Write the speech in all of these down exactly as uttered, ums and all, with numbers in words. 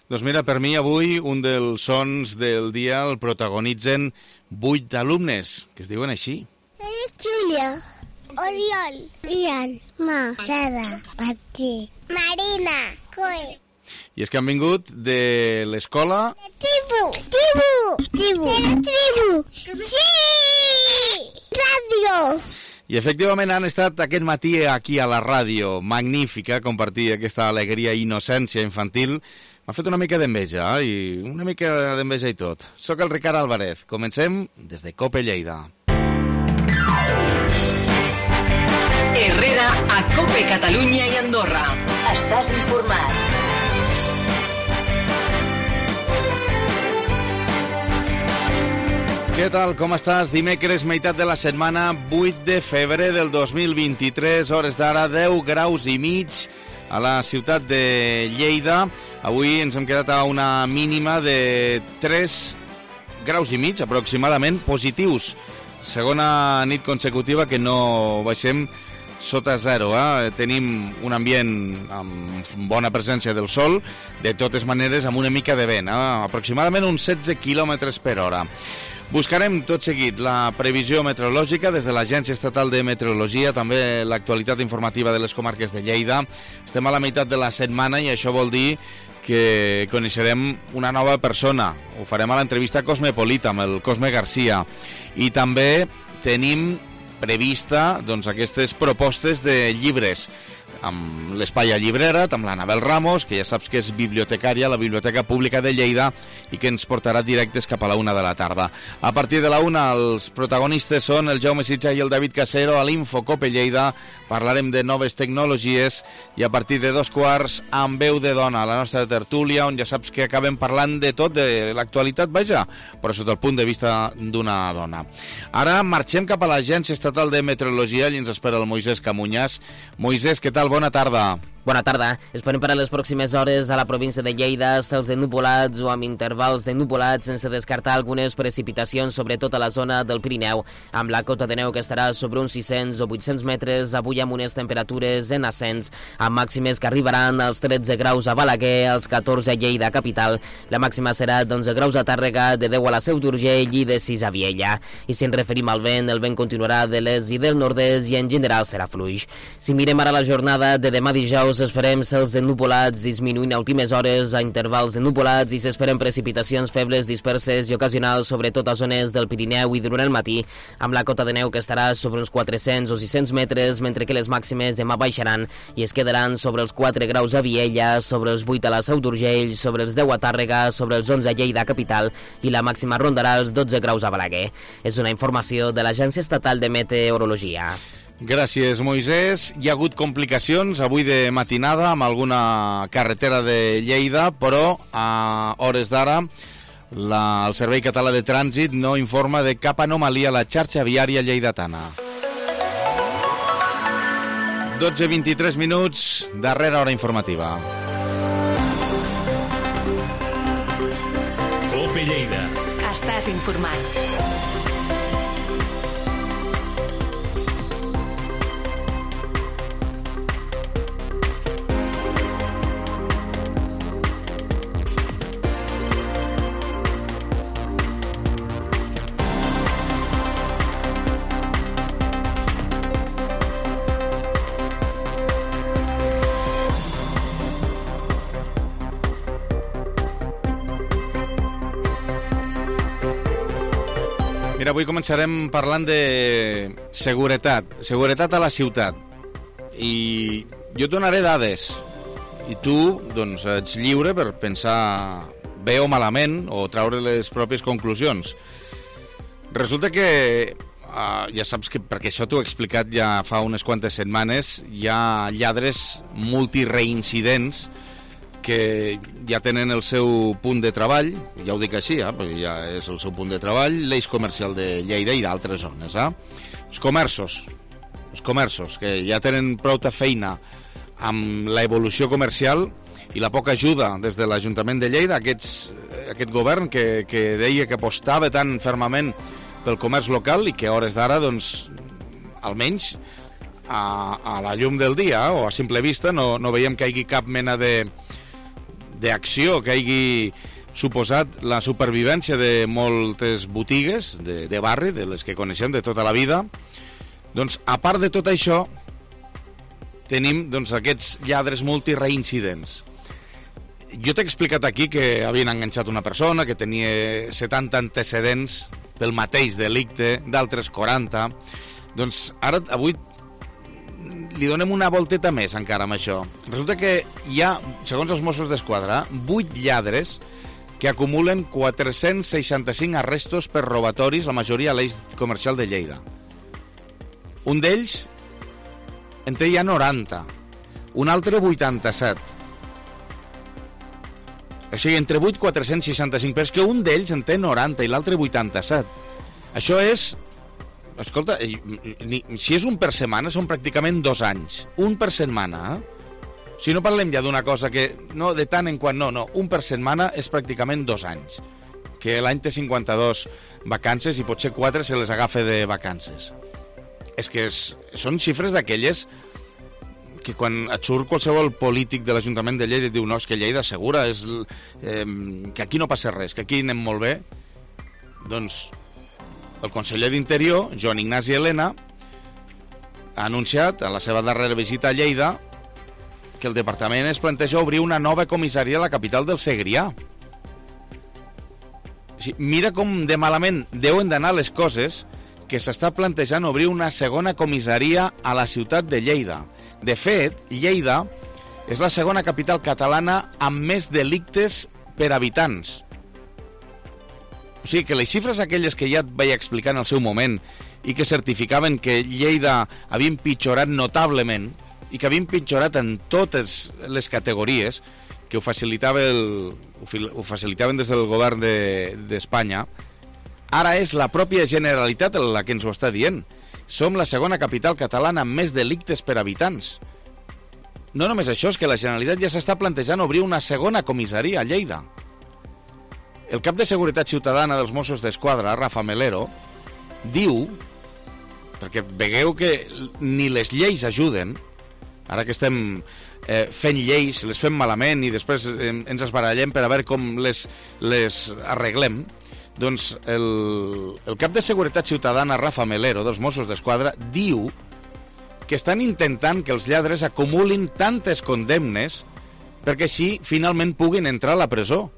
Doncs mira, per mi avui un dels sons del dia el protagonitzen vuit alumnes, que es diuen així. Júlia, Oriol, Ian, Ma, Sara, Patí, Marina, Coe. I és que han vingut de l'escola... Tribu, tribu, tribu, tribu, sí, ràdio. I efectivament han estat aquest matí aquí a la ràdio, magnífica, compartir aquesta alegria i innocència infantil. M'ha fet una mica d'enveja, eh? I una mica d'enveja i tot. Soc el Ricard Álvarez. Comencem des de Cope Lleida. Herrera a Cope Catalunya i Andorra. Estàs informat. Què tal, com estàs? Dimecres, meitat de la setmana, vuit de febrer del dos mil vint-i-tres, hores d'ara, deu graus i mig a la ciutat de Lleida. Avui ens hem quedat a una mínima de tres graus i mig, aproximadament, positius. Segona nit consecutiva que no baixem sota zero. Eh? Tenim un ambient amb bona presència del sol, de totes maneres amb una mica de vent, eh? Aproximadament uns setze quilòmetres per hora. Buscarem tot seguit la previsió meteorològica des de l'Agència Estatal de Meteorologia, també l'actualitat informativa de les comarques de Lleida. Estem a la meitat de la setmana i això vol dir que coneixerem una nova persona. Ho farem a l'entrevista Cosmopolita amb el Cosme Garcia. I també tenim prevista doncs, aquestes propostes de llibres amb l'Espai a Llibrera, amb l'Anabel Ramos, que ja saps que és bibliotecària a la Biblioteca Pública de Lleida i que ens portarà directes cap a la una de la tarda. A partir de la una, els protagonistes són el Jaume Sitja i el David Casero a l'Infocope Lleida. Parlarem de noves tecnologies i a partir de dos quarts, amb veu de dona, a la nostra tertúlia, on ja saps que acabem parlant de tot, de l'actualitat, vaja, però sota el punt de vista d'una dona. Ara marxem cap a l'Agència Estatal de Meteorologia i ens espera el Moisès Camunyas. Moisès, què tal? Bona tarda. Bona tarda. Esperem per a les pròximes hores a la província de Lleida cels ennupolats o amb intervals d'ennupolats sense descartar algunes precipitacions, sobretot a la zona del Pirineu, amb la cota de neu que estarà sobre uns sis-cents o vuit-cents metres, avui amb unes temperatures en ascens, amb màximes que arribaran als tretze graus a Balaguer, als catorze a Lleida capital. La màxima serà d'onze graus a Tàrrega, de deu a la Seu d'Urgell i de sis a Viella. I si ens referim al vent, el vent continuarà de l'est i del nord-est i en general serà fluix. Si mirem ara la jornada de demà dijous, esperem cels ennupolats disminuint a últimes hores a intervals d'ennupolats i s'esperen precipitacions febles, disperses i ocasionals, sobretot a zones del Pirineu i durant el matí, amb la cota de neu que estarà sobre uns quatre-cents o sis-cents metres, mentre que les màximes demà baixaran i es quedaran sobre els quatre graus a Viella, sobre els vuit a la Seu d'Urgell, sobre els deu a Tàrrega, sobre els onze a Lleida capital i la màxima rondarà els dotze graus a Balaguer. És una informació de l'Agència Estatal de Meteorologia. Gràcies, Moisès. Hi ha hagut complicacions avui de matinada amb alguna carretera de Lleida, però a hores d'ara la, el Servei Català de Trànsit no informa de cap anomalia a la xarxa viària lleidatana. dotze vint-i-tres minuts, darrera hora informativa. Cope Lleida. Estàs informat. Mira, avui començarem parlant de seguretat, seguretat a la ciutat. I jo et donaré dades. I tu, doncs, ets lliure per pensar bé o malament o traure les pròpies conclusions. Resulta que, uh, ja saps que, perquè això t'ho he explicat ja fa unes quantes setmanes, hi ha lladres multireincidents que ja tenen el seu punt de treball, ja ho dic així, eh, perquè ja és el seu punt de treball, l'eix comercial de Lleida i d'altres zones. Eh? Els comerços, els comerços, que ja tenen prou feina amb l'evolució comercial i la poca ajuda des de l'Ajuntament de Lleida, aquests, aquest govern que, que deia que apostava tan fermament pel comerç local i que a hores d'ara, doncs, almenys a, a la llum del dia o a simple vista no, no veiem que hi hagi cap mena de d'acció que hagi suposat la supervivència de moltes botigues de, de barri, de les que coneixem de tota la vida, doncs, a part de tot això, tenim doncs, aquests lladres multireincidents. Jo t'he explicat aquí que havien enganxat una persona, que tenia setanta antecedents pel mateix delicte, d'altres quaranta. Doncs ara, avui, li donem una volteta més encara amb això. Resulta que hi ha, segons els Mossos d'Esquadra, vuit lladres que acumulen quatre-cents seixanta-cinc arrestos per robatoris, la majoria a l'eix comercial de Lleida. Un d'ells en té ja noranta, un altre vuitanta-set. O sigui, entre vuit i quatre-cents seixanta-cinc, però és que un d'ells en té noranta i l'altre vuitanta-set. Això és... Escolta, si és un per setmana, són pràcticament dos anys. Un per setmana, eh? Si no parlem ja d'una cosa que... No, de tant en quant, no, no. Un per setmana és pràcticament dos anys. Que l'any té cinquanta-dos vacances i potser quatre se les agafa de vacances. És que és, són xifres d'aquelles que quan et surt qualsevol polític de l'Ajuntament de Lleida i diu no, és que Lleida segura, és, eh, que aquí no passa res, que aquí anem molt bé, doncs el conseller d'Interior, Joan Ignasi Elena, ha anunciat a la seva darrera visita a Lleida que el departament es planteja obrir una nova comissaria a la capital del Segrià. Mira com de malament deuen d'anar les coses, que s'està plantejant obrir una segona comissaria a la ciutat de Lleida. De fet, Lleida és la segona capital catalana amb més delictes per habitants. O sigui que les xifres aquelles que ja et vaig explicar en el seu moment i que certificaven que Lleida havia empitjorat notablement i que havia empitjorat en totes les categories, que ho, facilitava el, ho facilitaven des del govern d'Espanya, de, ara és la pròpia Generalitat la que ens ho està dient. Som la segona capital catalana amb més delictes per habitants. No només això, és que la Generalitat ja s'està plantejant obrir una segona comissaria a Lleida. El cap de Seguretat Ciutadana dels Mossos d'Esquadra, Rafa Melero, diu, perquè vegueu que ni les lleis ajuden, ara que estem eh, fent lleis, les fem malament i després eh, ens esbarallem per a veure com les, les arreglem, doncs el, el cap de Seguretat Ciutadana, Rafa Melero, dels Mossos d'Esquadra, diu que estan intentant que els lladres acumulin tantes condemnes perquè així finalment puguin entrar a la presó.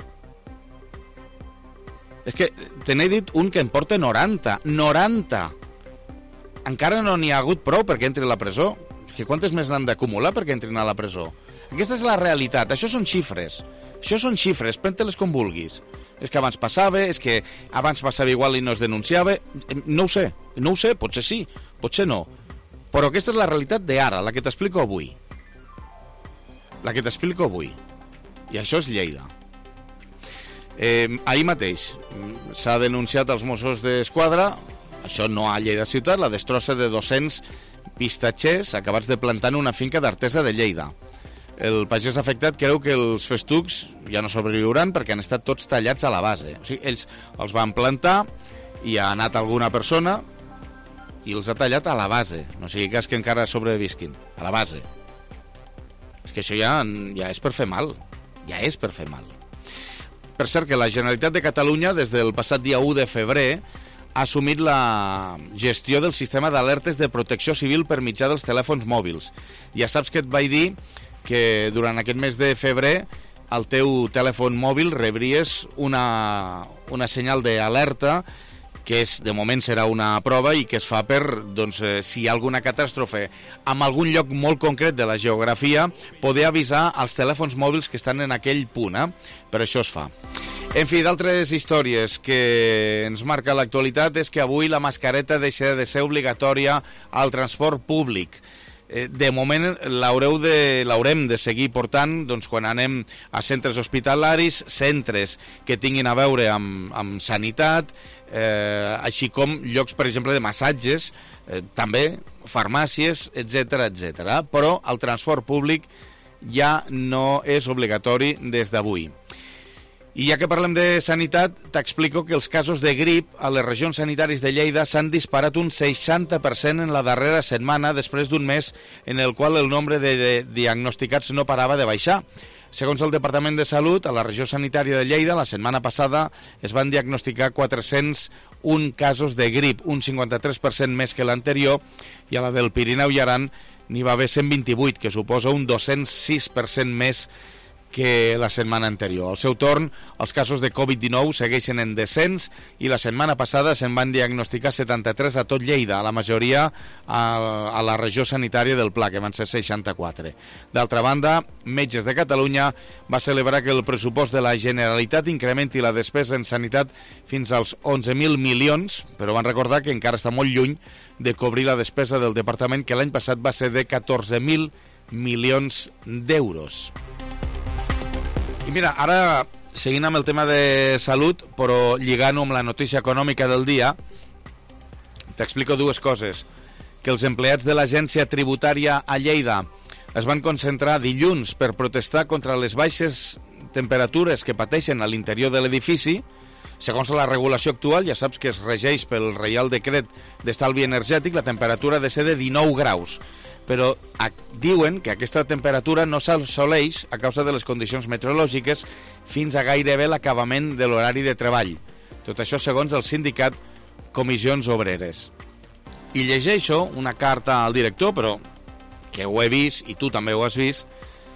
És que te n'he dit un que en porta noranta. noranta! Encara no n'hi ha hagut prou perquè entri a la presó. És que quantes més n'han d'acumular perquè entrin a la presó? Aquesta és la realitat. Això són xifres. Això són xifres. Pren-te-les com vulguis. És que abans passava, és que abans passava igual i no es denunciava. No ho sé, no ho sé, potser sí, potser no. Però aquesta és la realitat d'ara, la que t'explico avui. La que t'explico avui. I això és Lleida. Eh, ahir mateix s'ha denunciat als Mossos d'Esquadra, això no a Lleida ciutat, la destrossa de dos-cents pistatxers acabats de plantar en una finca d'Artesa de Lleida. El pagès afectat creu que els festucs ja no sobreviuran perquè han estat tots tallats a la base. O sigui, ells els van plantar i ha anat alguna persona i els ha tallat a la base. No sigui cas que encara sobrevisquin. A la base. És que això ja, ja és per fer mal. Ja és per fer mal. Per cert, que la Generalitat de Catalunya, des del passat dia u de febrer, ha assumit la gestió del sistema d'alertes de protecció civil per mitjà dels telèfons mòbils. Ja saps que et vaig dir que durant aquest mes de febrer al teu telèfon mòbil rebries una, una senyal d'alerta que és, de moment serà una prova i que es fa per, doncs, eh, si hi ha alguna catàstrofe en algun lloc molt concret de la geografia, poder avisar als telèfons mòbils que estan en aquell punt, eh? Per això es fa. En fi, d'altres històries que ens marca l'actualitat és que avui la mascareta deixa de ser obligatòria al transport públic. De moment l'haureu de, l'haurem de seguir portant doncs, quan anem a centres hospitalaris, centres que tinguin a veure amb, amb sanitat, eh, així com llocs, per exemple, de massatges, eh, també farmàcies, etcètera, etcètera. Però el transport públic ja no és obligatori des d'avui. I ja que parlem de sanitat, t'explico que els casos de grip a les regions sanitàries de Lleida s'han disparat un seixanta per cent en la darrera setmana, després d'un mes en el qual el nombre de, de diagnosticats no parava de baixar. Segons el Departament de Salut, a la regió sanitària de Lleida, la setmana passada es van diagnosticar quatre-cents un casos de grip, un cinquanta-tres per cent més que l'anterior, i a la del Pirineu i Aran n'hi va haver cent vint-i-vuit, que suposa un dos-cents sis per cent més que la setmana anterior. Al seu torn, els casos de covid dinou segueixen en descens i la setmana passada se'n van diagnosticar setanta-tres a tot Lleida, la majoria a, a la regió sanitària del Pla, que van ser seixanta-quatre. D'altra banda, Metges de Catalunya va celebrar que el pressupost de la Generalitat incrementi la despesa en sanitat fins als onze mil milions, però van recordar que encara està molt lluny de cobrir la despesa del departament, que l'any passat va ser de catorze mil milions d'euros. I mira, ara, seguint amb el tema de salut, però lligant-ho amb la notícia econòmica del dia, t'explico dues coses. Que els empleats de l'agència tributària a Lleida es van concentrar dilluns per protestar contra les baixes temperatures que pateixen a l'interior de l'edifici. Segons la regulació actual, ja saps que es regeix pel Reial Decret d'Estalvi Energètic, la temperatura ha de ser de dinou graus. Però diuen que aquesta temperatura no s'assoleix a causa de les condicions meteorològiques fins a gairebé l'acabament de l'horari de treball. Tot això segons el sindicat Comissions Obreres. I llegeixo una carta al director, però que ho he vist, i tu també ho has vist,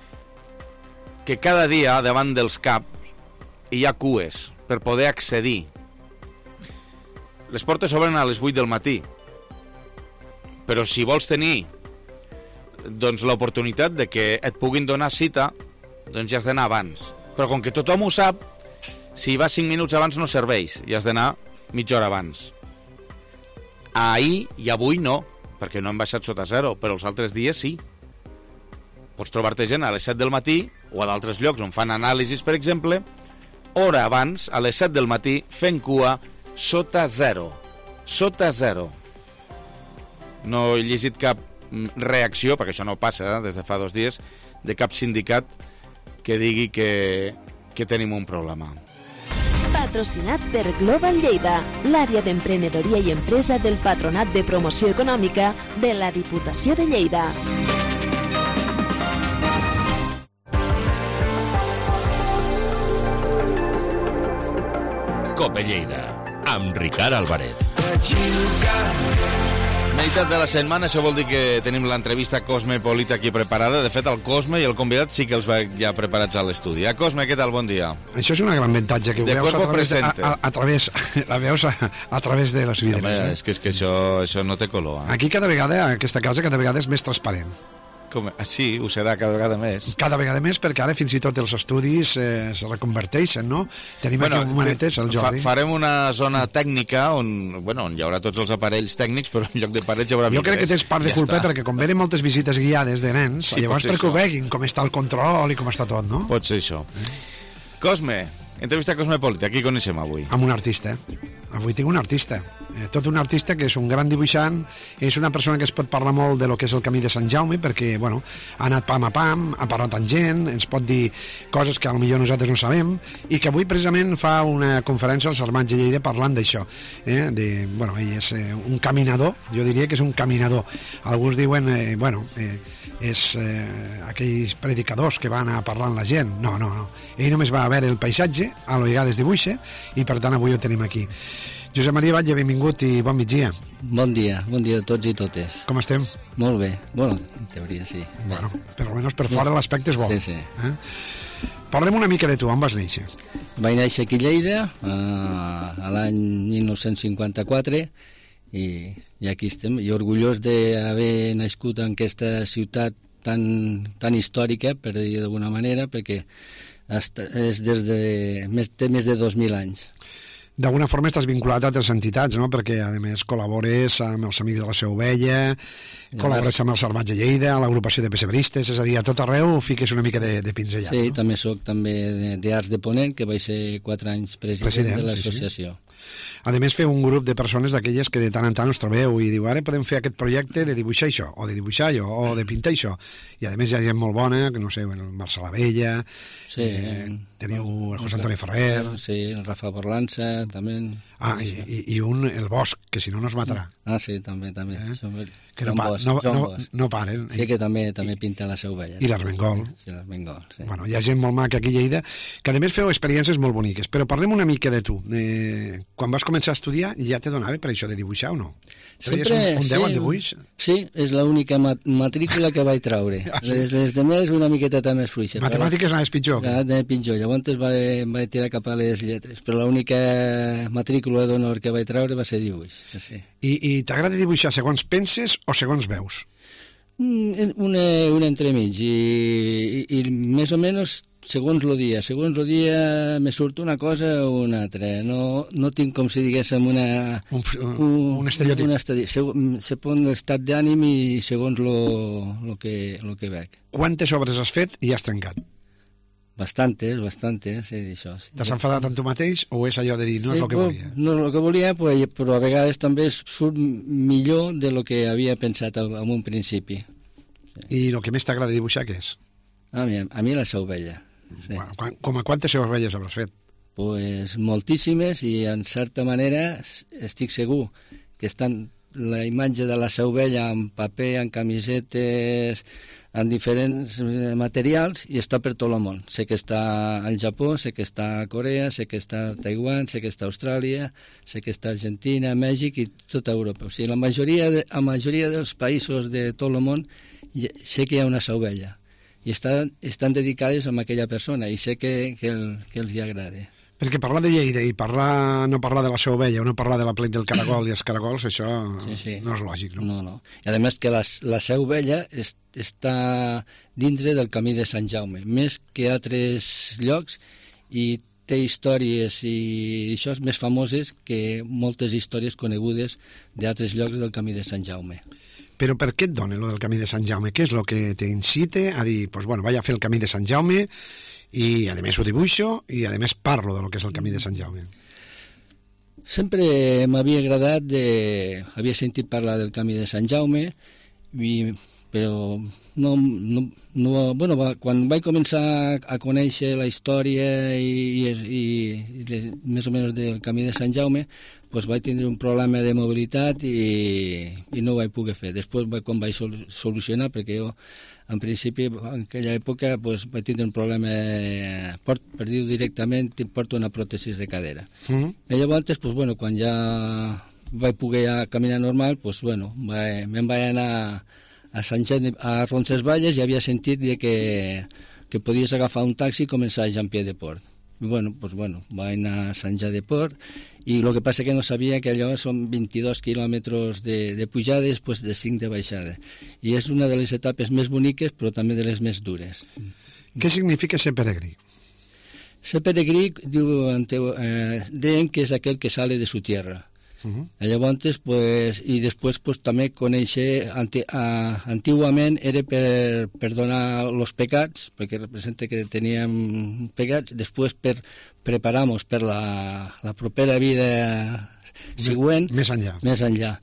que cada dia davant dels C A P hi ha cues per poder accedir. Les portes s'obren a les vuit del matí, però si vols tenir doncs l'oportunitat de que et puguin donar cita, doncs ja has d'anar abans. Però com que tothom ho sap, si vas cinc minuts abans no serveix, i has d'anar mitja hora abans. Ahir i avui no, perquè no han baixat sota zero, però els altres dies sí. Pots trobar-te gent a les set del matí, o a d'altres llocs on fan anàlisis, per exemple, hora abans, a les set del matí, fent cua sota zero. Sota zero. No he llegit cap reacció, perquè això no passa eh, des de fa dos dies, de cap sindicat que digui que, que tenim un problema. Patrocinat per Global Lleida, l'àrea d'emprenedoria i empresa del Patronat de Promoció Econòmica de la Diputació de Lleida. Cope Lleida, amb Ricard Álvarez. Meitat de la setmana, això vol dir que tenim l'entrevista Cosme Polita aquí preparada. De fet, el Cosme i el convidat sí que els veig ja preparats a l'estudi. Eh, Cosme, què tal? Bon dia. Això és un gran avantatge, que ho de veus a través, a, a, a, través, la veus a, a través de les vidres. Home, eh? és que, és que això, això no té color. Eh? Aquí cada vegada, aquesta casa cada vegada és més transparent. Com? Ah, sí, ho serà cada vegada més. Cada vegada més, perquè ara fins i tot els estudis eh, se reconverteixen, no? Tenim bueno, aquí un manetes, el Jordi. Fa, farem una zona tècnica on, bueno, on hi haurà tots els aparells tècnics, però en lloc de parets hi haurà vidres. Jo crec que tens part de ja culpa, està. Perquè com venen moltes visites guiades de nens, sí, llavors perquè ho veguin, com està el control i com està tot, no? Pot ser això. Eh? Cosme, entrevista Cosmopolita, qui coneixem avui? Amb un artista. Avui tinc un artista. Eh, tot un artista que és un gran dibuixant, és una persona que es pot parlar molt de lo que és el camí de Sant Jaume, perquè, bueno, ha anat pam a pam, ha parlat amb gent, ens pot dir coses que potser nosaltres no sabem, i que avui precisament fa una conferència als Armats de Lleida parlant d'això. Eh, de, bueno, ell és eh, un caminador, jo diria que és un caminador. Alguns diuen, eh, bueno, eh, és eh, aquells predicadors que van a parlar amb la gent. No, no, no. Ell només va a veure el paisatge, a vegades dibuixa, i per tant avui ho tenim aquí. Josep Maria Batlle, benvingut i bon migdia. Bon dia, bon dia a tots i totes. Com estem? Molt bé, bueno, en teoria sí. Bueno, per almenys per fora l'aspecte és bo. Sí, sí. Eh? Parlem una mica de tu, on vas néixer? Vaig néixer aquí a Lleida, a l'any mil nou-cents cinquanta-quatre, i, i aquí estem, i orgullós d'haver nascut en aquesta ciutat tan, tan històrica, per dir d'alguna manera, perquè és des de, té més de dos mil anys. d'alguna forma estàs vinculat a altres entitats, no? Perquè, a més, col·labores amb els Amics de la Seu Vella, col·labores amb el Salvatge Lleida, a l'agrupació de pessebristes, és a dir, a tot arreu fiques una mica de, de pinzellat. Sí, no? també soc també d'Arts de Ponent, que vaig ser quatre anys president, president de l'associació. Sí, sí. A més, feu un grup de persones d'aquelles que de tant en tant us trobeu i diu, ara podem fer aquest projecte de dibuixar això, o de dibuixar allò, o de pintar això. I a més hi ha gent molt bona, que no sé, el Marcel Abella, sí, eh, teniu el José Antonio Ferrer... Sí, el Rafa Borlanza, també... Ah, i, i, i un, el Bosch, que si no, no es matarà. Ah, sí, també, també. Eh? Que no, pa, no, no, no paren. Sí, que també també pinta la Seu Vella. I l'Armengol. Sí, l'Armengol, sí. Bueno, hi ha gent molt maca aquí a Lleida, que a més feu experiències molt boniques. Però parlem una mica de tu. Eh, quan vas començar a estudiar, ja te donava per això de dibuixar o no? Sempre, un, un deu sí, en dibuix? Sí, és l'única mat matrícula que vaig traure. Ah, sí? Les, les demés una miqueta més fluixa. Matemàtiques anaves pitjor? Anaves pitjor, llavors vaig, vaig tirar cap a les lletres, però l'única matrícula d'honor que vaig traure va ser dibuix. Sí. I, i t'agrada dibuixar segons penses o segons veus? Una, una entremig, i, i, i més o menys segons el dia. Segons el dia me surt una cosa o una altra. No, no tinc, com si diguéssim, una... Un, un, un estereotip. Un estereotip. Segons l'estat d'ànim i segons el que, lo que veig. Quantes obres has fet i has trencat? Bastantes, bastantes, sí, això. Sí. T'has enfadat amb tu mateix o és allò de dir no és sí, el que volia? No és el que volia, però a vegades també surt millor de lo que havia pensat en un principi. Sí. I el que més t'agrada dibuixar, què és? A mi, a mi la Seu Vella. Sí. Bueno, com a quantes Seus Velles hauràs fet? Pues moltíssimes, i en certa manera estic segur que estan la imatge de la Seu Vella en paper, en camisetes, en diferents materials, i està per tot el món. Sé que està al Japó, sé que està a Corea, sé que està a Taiwan, sé que està a Austràlia, sé que està a Argentina, Mèxic i tota Europa. O sigui, la majoria, de, la majoria dels països de tot el món sé que hi ha una Seu Vella, i estan, estan dedicades a aquella persona, i sé que, que, el, que els hi agrada. Perquè parlar de Lleida i parlar, no parlar de la Seu Vella o no parlar de la plec del caragol i els caragols, això sí, sí. no és lògic, no? No, no. I a més que la, la Seu Vella es, està dintre del Camí de Sant Jaume, més que altres llocs, i té històries i això més famoses que moltes històries conegudes d'altres llocs del Camí de Sant Jaume. Però per què et dona lo del Camí de Sant Jaume? Què és el que t'incite a dir, pues bueno, vaig a fer el Camí de Sant Jaume i a més ho dibuixo i a més parlo de lo que és el Camí de Sant Jaume? Sempre m'havia agradat, de... havia sentit parlar del Camí de Sant Jaume, i... però no, no, no, bueno, quan vaig començar a conèixer la història i, i, i de, més o menys del Camí de Sant Jaume, pues vaig tindre un problema de mobilitat i, i no ho vaig poder fer. Després, quan vaig sol, solucionar, perquè jo, en principi, en aquella època, pues, vaig tindre un problema, port, per dir-ho directament, porto una pròtesi de cadera. Mm-hmm. I llavors, pues, bueno, quan ja vaig poder caminar normal, pues, bueno, vaig, me'n vaig anar a Sant Jean, a Roncesvalles, i havia sentit que, que podies agafar un taxi i començar a Jean-Pied de Port. I bueno, pues bueno, vaig anar a Sant Jean de Port, i el que passa que no sabia que allò són vint-i-dos quilòmetres de, de pujada i després de cinc de baixada. I és una de les etapes més boniques, però també de les més dures. Què significa ser peregrí? Ser peregrí, diu, eh, deien que és aquell que sale de su tierra. Uh-huh. Llavors, pues, i després pues, també conèixer, anti, a, antigament era per, per donar els pecats, perquè representa que teníem pecats, després per preparar-nos per la, la propera vida següent, més enllà. Més enllà.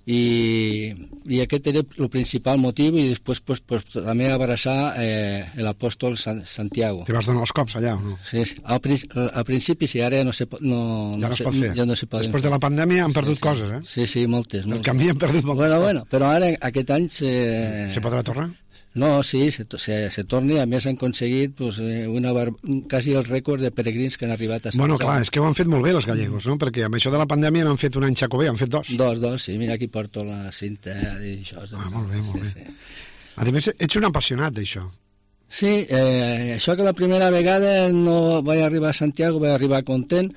I, i aquest era el principal motiu, i després pues, pues, també abraçar eh, l'apòstol San, Santiago. Te vas donar els cops allà o no? Sí, sí. Al, al principi sí, ara no se, no, ja no, no se, es pot fer. Ja no se poden després de la pandèmia han perdut sí, sí. coses, eh? Sí, sí, moltes. El moltes. canvi han perdut moltes bueno, coses. Bueno, però ara, aquest any... Se, se podrà tornar? No, sí, se, se, se torni. A més, han aconseguit pues, una bar... quasi el rècord de peregrins que han arribat a Sant Bueno, Jaume. clar, és que ho han fet molt bé els gallegos, no? Perquè amb això de la pandèmia n'han fet un any xacobé, han fet dos. Dos, dos, sí. Mira, aquí porto la cinta i això. Ah, molt bé, molt sí, bé. Sí. A més, ets un apassionat d'això. Sí, eh, això que la primera vegada no vaig arribar a Santiago, vaig arribar content,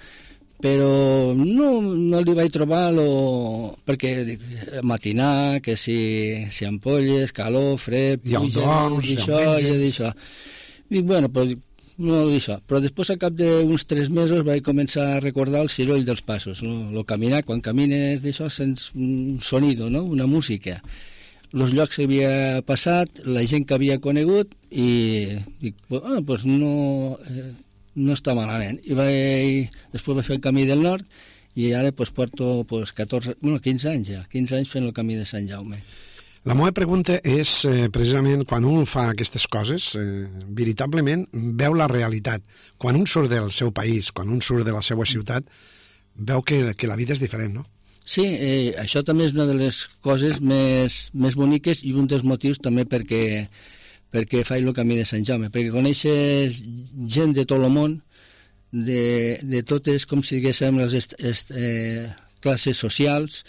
però no, no li vaig trobar lo... perquè dic, matinar, que si, si ampolles, calor, fred, i el dorms, i això, i això. Dic, bueno, però no d'això. Però després, al cap d'uns tres mesos, vaig començar a recordar el ciroll dels passos, no? El caminar, quan camines d'això, sents un sonido, no? Una música. Els llocs que havia passat, la gent que havia conegut, i dic, ah, doncs no, eh, no està malament. I vaig, després vaig fer el camí del nord, i ara pues, porto pues, catorze, bueno, quinze anys ja, quinze anys fent el camí de Sant Jaume. La meva pregunta és, eh, precisament, quan un fa aquestes coses, eh, veritablement veu la realitat. Quan un surt del seu país, quan un surt de la seva ciutat, veu que, que la vida és diferent, no? Sí, eh, això també és una de les coses més, més boniques i un dels motius també perquè, perquè faig el camí de Sant Jaume, perquè coneixes gent de tot el món, de, de totes, com si diguéssim, les est, est, eh, classes socials,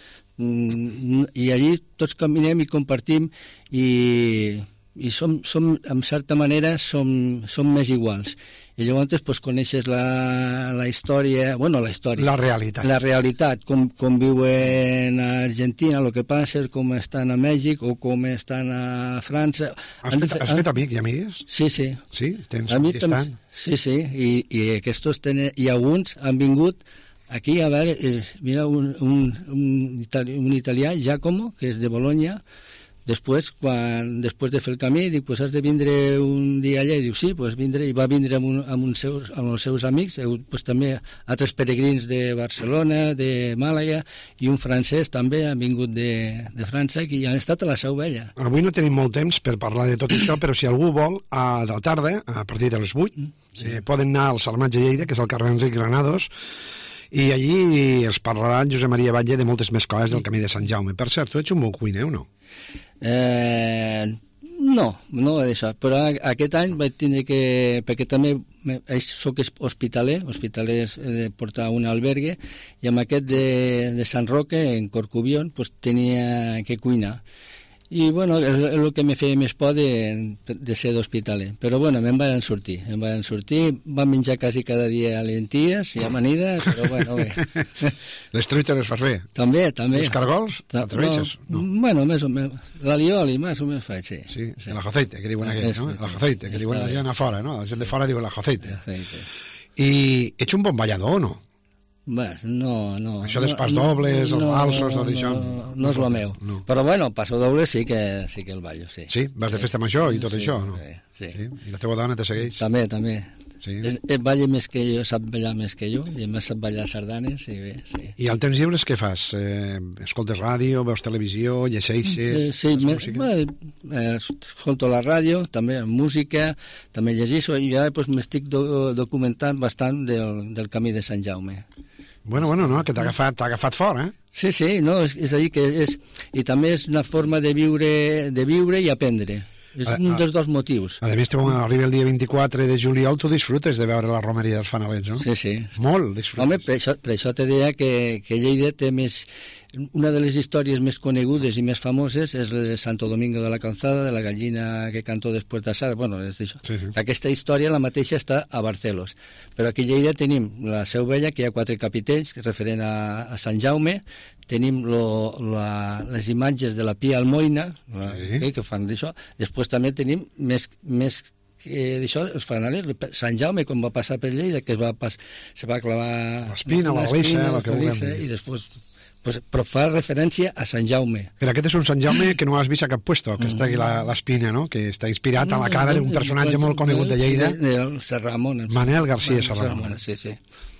i allí tots caminem i compartim i, i som, som, en certa manera som, som més iguals. I llavors pues, coneixes la, la història, bueno, la història. La realitat. La realitat, com, com viuen a Argentina, el que passa, com estan a Mèxic o com estan a França. Has fet, has fet amics i amigues? Sí, sí. Sí? Tens aquí estan? Sí, sí, i, i aquests tenen, i alguns han vingut aquí, a veure, és, mira, un, un, un, itali, un italià, Giacomo, que és de Bologna. Després, quan, després de fer el camí, dic, pues has de vindre un dia allà, i diu, sí, pues vindré, i va vindre amb, un, amb, un seus, amb els seus amics, pues també altres peregrins de Barcelona, de Màlaga, i un francès també ha vingut de, de França, que han estat a la Seu Vella. Avui no tenim molt temps per parlar de tot això, però si algú vol, a de la tarda, a partir de les vuit, sí. eh, poden anar al Salmatge Lleida, que és el carrer Enric Granados, i allí els parlarà Josep Maria Batlle de moltes més coses del camí de Sant Jaume. Per cert, tu ets un bon cuiner o no? Eh, no, no d'això, però aquest any vaig tindre que, perquè també soc hospitaler, hospitaler és de portar un albergue, i amb aquest de, de Sant Roque, en Corcubión, pues, tenia que cuinar. I, bueno, és el que me feia més por de, de ser d'hospitaler. Però, bueno, me'n van sortir. Em van sortir, van menjar quasi cada dia lenties i amanida, però, bueno, bé. Les truites les fas bé? També, també. Els cargols? T'atreveixes? No, no. Bueno, més o menys. L'alioli, més o menys faig, sí. Sí, sí. El ajoceite, que diuen aquell, no? El ajoceite, que diuen la gent a fora, no? La gent de fora diu el ajoceite. I ets un bon ballador o no? Bé, no, no. Això d'espàs dobles, els valsos, tot això... No, no és el meu. No. Però, bueno, passo doble sí que, sí que el ballo, sí. Sí? Vas de festa major i tot sí, això, no? Sí, sí. sí. I la teva dona te segueix? També, també. Sí. El, el balla més que jo, sap ballar més que jo, i a més sap ballar sardanes, i bé, sí. I al temps lliures què fas? Eh, escoltes ràdio, veus televisió, llegeixes... Sí, sí me, bueno, eh, escolto la ràdio, també música, també llegeixo, i ara pues, m'estic do, documentant bastant del, del camí de Sant Jaume. Bueno, bueno, no, que t'ha agafat, t'ha agafat fort, eh? Sí, sí, no, és, és a dir que és... I també és una forma de viure, de viure i aprendre. És a, un dels dos motius. A més, quan arriba el dia vint-i-quatre de juliol, tu disfrutes de veure la romeria dels fanalets, no? Sí, sí. Molt disfrutes. Home, per això, per això te deia que, que Lleida té més... Una de les històries més conegudes i més famoses és la de Santo Domingo de la Calzada, de la gallina que cantó després d'assar. Bueno, és això. Sí, sí. Aquesta història, la mateixa, està a Barcelos. Però aquí a Lleida tenim la Seu Vella, que hi ha quatre capitells, referent a, a Sant Jaume. Tenim lo, la, les imatges de la Pia Almoina, la, sí. que, que fan d'això. Després també tenim més... més que d'això els fanalets, Sant Jaume quan va passar per Lleida, que es va, pas, se va clavar l'espina, la balissa, el que vulguem dir. I després, pues, però fa referència a Sant Jaume. Però aquest és un Sant Jaume que no has vist a cap puesto, que està aquí l'espina, no? Que està inspirat a la cara d'un personatge molt conegut de Lleida. El Serramón. Manel García Serramón. Sí, sí.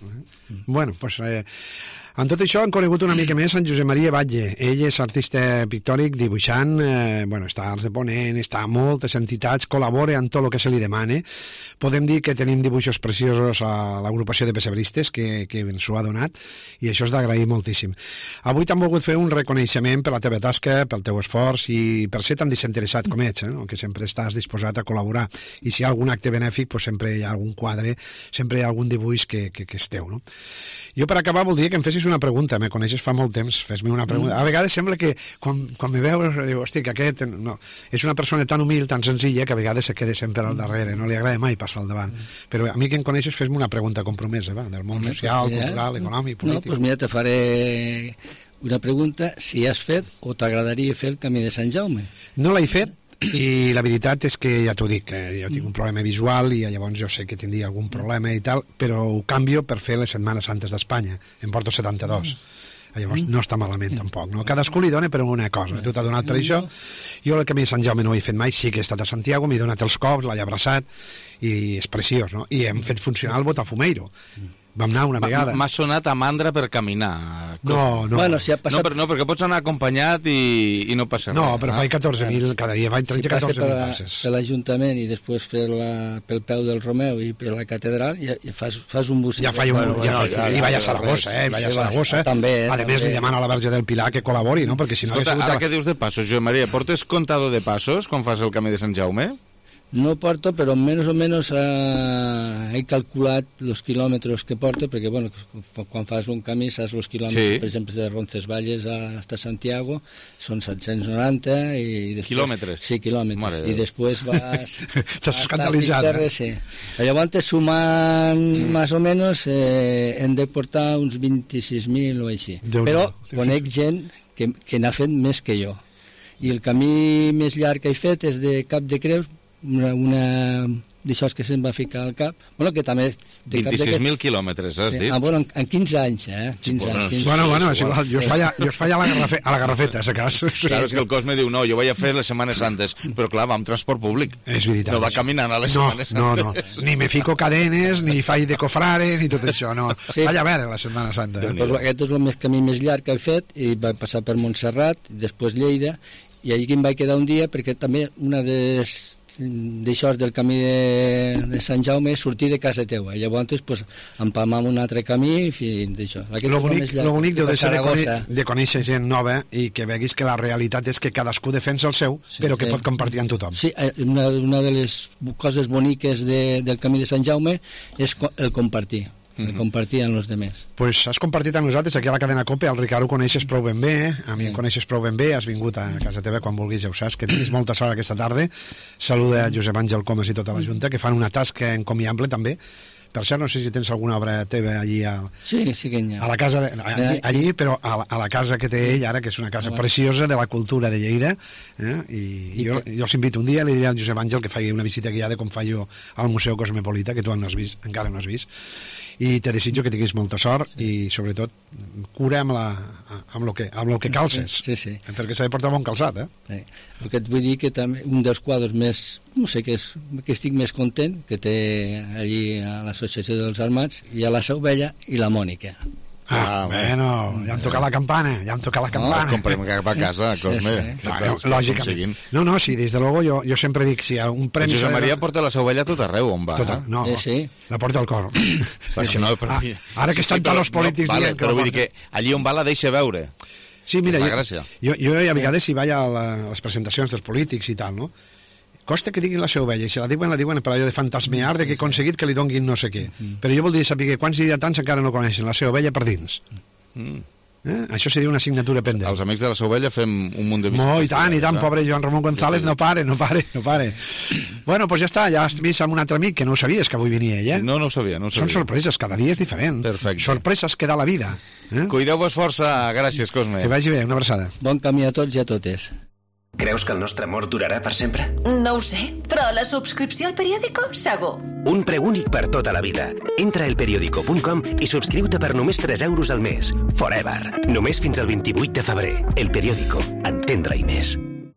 Bueno, doncs... Eh, en tot això han conegut una mica més en Josep Maria Batlle. Ell és artista pictòric, dibuixant, eh, bueno, està als de Ponent, està a moltes entitats, col·labora en tot el que se li demana. Podem dir que tenim dibuixos preciosos a l'agrupació de pessebristes que, que ens ho ha donat, i això és d'agrair moltíssim. Avui t'han volgut fer un reconeixement per la teva tasca, pel teu esforç i per ser tan desinteressat com ets, eh, no? Que sempre estàs disposat a col·laborar. I si hi ha algun acte benèfic, pues sempre hi ha algun quadre, sempre hi ha algun dibuix que, que, que és teu, no? Jo, per acabar, voldria que em fessis una pregunta. Me coneixes fa molt temps, fes-me una pregunta. A vegades sembla que, quan, quan me veus, diu, hosti, que aquest... No. És una persona tan humil, tan senzilla, que a vegades se queda sempre al darrere, no li agrada mai passar al davant. Però a mi que em coneixes, fes-me una pregunta compromesa, va, del món social, cultural, econòmic, polític... No, doncs mira, te faré una pregunta, si has fet o t'agradaria fer el camí de Sant Jaume. No l'he fet, i la veritat és que ja t'ho dic, eh, jo tinc un problema visual i llavors jo sé que tindria algun problema i tal, però ho canvio per fer les Setmanes Santes d'Espanya, em porto setanta-dos. Llavors no està malament tampoc, no? Cadascú li dona per una cosa, tu t'ha donat per això, jo el Camí de Sant Jaume no ho he fet mai, sí que he estat a Santiago, m'he donat els cops, l'he abraçat i és preciós, no? I hem fet funcionar el Botafumeiro. Vam anar una vegada. M'ha sonat a mandra per caminar. No, no. Bueno, si ha passat... No, per, no, perquè pots anar acompanyat i, i no passa no, res. No, però faig catorze mil, cada dia faig si tretze catorze mil per passes. per l'Ajuntament i després fer la, pel peu del Romeu i per la catedral, ja, ja fas, fas un bus. Ja faig un... Bueno, ja bueno, faig, ja, I ja, vaig a ja, Saragossa, eh? I vaig a sí, Saragossa. també, a també. més, li demano a la Verge del Pilar que col·labori, no? Perquè si no... Escolta, ara la... que dius de passos, Joan Maria, portes comptador de passos quan fas el Camí de Sant Jaume? No porto, però menys o menys eh, he calculat els quilòmetres que porto, perquè bueno, quan fas un camí saps els quilòmetres, Sí. per exemple, de Roncesvalles a Santiago, són set-cents noranta i després... Quilòmetres? Sí, quilòmetres. Mare I Déu. després vas... T'has escandalitzat, eh? Sí. Llavors, sumant més o menys, eh, hem de portar uns vint-i-sis mil o així. Déu Però Déu conec gent que, que n'ha fet més que jo. I el camí més llarg que he fet és de Cap de Creus, una, una d'això que se'm va ficar al cap, bueno, que també... vint-i-sis mil quilòmetres, has sí, dit? ah, bueno, en, en quinze anys, eh? quinze bueno, anys, quinze. Bueno, bueno, és igual, jo es falla, jo es falla a, la garrafe, a la garrafeta, si cas. Claro, és que el Cosme diu, no, jo vaig a fer les Setmanes Santes, però clar, va amb transport públic. És veritat. No va caminant a les no, Setmanes no, Santes. no, ni me fico cadenes, ni faig de cofrare, ni tot això, no. Sí. Vaig a veure la Setmana Santa. Eh? Pues aquest és el més camí més llarg que he fet, i vaig passar per Montserrat, després Lleida, i allí em vaig quedar un dia, perquè també una de d'això del camí de, de Sant Jaume és sortir de casa teua, i llavors pues, empalmam un altre camí i fins d'això. Lo bonic, lo bonic deu de ser de, conèixer, de conèixer gent nova i que veguis que la realitat és que cadascú defensa el seu, sí, però que sí. pot compartir amb tothom. Sí, una, una de les coses boniques de, del camí de Sant Jaume és el compartir. Mm-hmm. Compartir amb els altres. Pues has compartit amb nosaltres aquí a la cadena COPE, el Ricard ho coneixes prou ben bé, eh? a mi sí. em coneixes prou ben bé, has vingut a casa teva quan vulguis, ja ho saps, que tinguis molta sort aquesta tarda. Saluda a Josep Àngel Comas i tota la Junta, que fan una tasca encomiable també. Per cert, no sé si tens alguna obra teva allí a, sí, sí que hi ha. a la casa, de, allí, allí però a la, a la casa que té ell ara, que és una casa preciosa de la cultura de Lleida, eh? I, I jo, jo els invito un dia, li diré al Josep Àngel que faci una visita guiada com fa jo al Museu Cosmopolita, que tu no has vist, encara no has vist, i te desitjo que tinguis molta sort i sobretot cura amb, la, amb, lo, que, amb lo que calces, sí, sí. perquè s'ha de portar bon calçat, eh? Sí. El que et vull dir que també un dels quadres més, no sé, que, és, que estic més content, que té allí a l'Associació dels Armats, hi ha la Seu Vella i la Mònica. Ah, ah, bueno, ja hem tocat la campana, ja hem tocat la campana. No, comprem cap a casa, Cosme. Sí, sí. Claro, lògicament. No, no, sí, des de luego jo, jo sempre dic, si hi ha un premi... Josep Maria porta la Seu Vella tot arreu, on va. Tot, no, eh, sí. la porta al cor. Però no, però... ah, ara que estan sí, sí, tots els polítics no, vale, dient... Però vull dir que allí on va la deixa veure. Sí, mira, jo, jo, jo a vegades si vaig a, la, a les presentacions dels polítics i tal, no? Costa que diguin la Seu Vella, i si la diuen, la diuen per allò de fantasmear, de que he aconseguit que li donguin no sé què. Però jo voldria saber quants dietants encara no coneixen la Seu Vella per dins. Mm. Eh? Això seria una assignatura pendent. Els amics de la Seu Vella fem un munt de visites. No, i tant, i tant, pobre Joan Ramon González, no pare, no pare, no pare. Bueno, doncs pues ja està, ja has vist amb un altre amic que no ho sabies que avui venia ell, eh? No, no ho sabia, no ho sabia. Són sorpreses, cada dia és diferent. Perfecte. Sorpreses que da la vida. Eh? Cuideu-vos força, gràcies, Cosme. Que vagi bé, una abraçada. Bon camí a tots i a totes. Creus que el nostre amor durarà per sempre? No ho sé, però la subscripció al periòdico, segur. Un preu únic per tota la vida. Entra a elperiodico punt com i subscriu-te per només tres euros al mes. Forever. Només fins al vint-i-vuit de febrer. El Periódico. Entendre-hi més.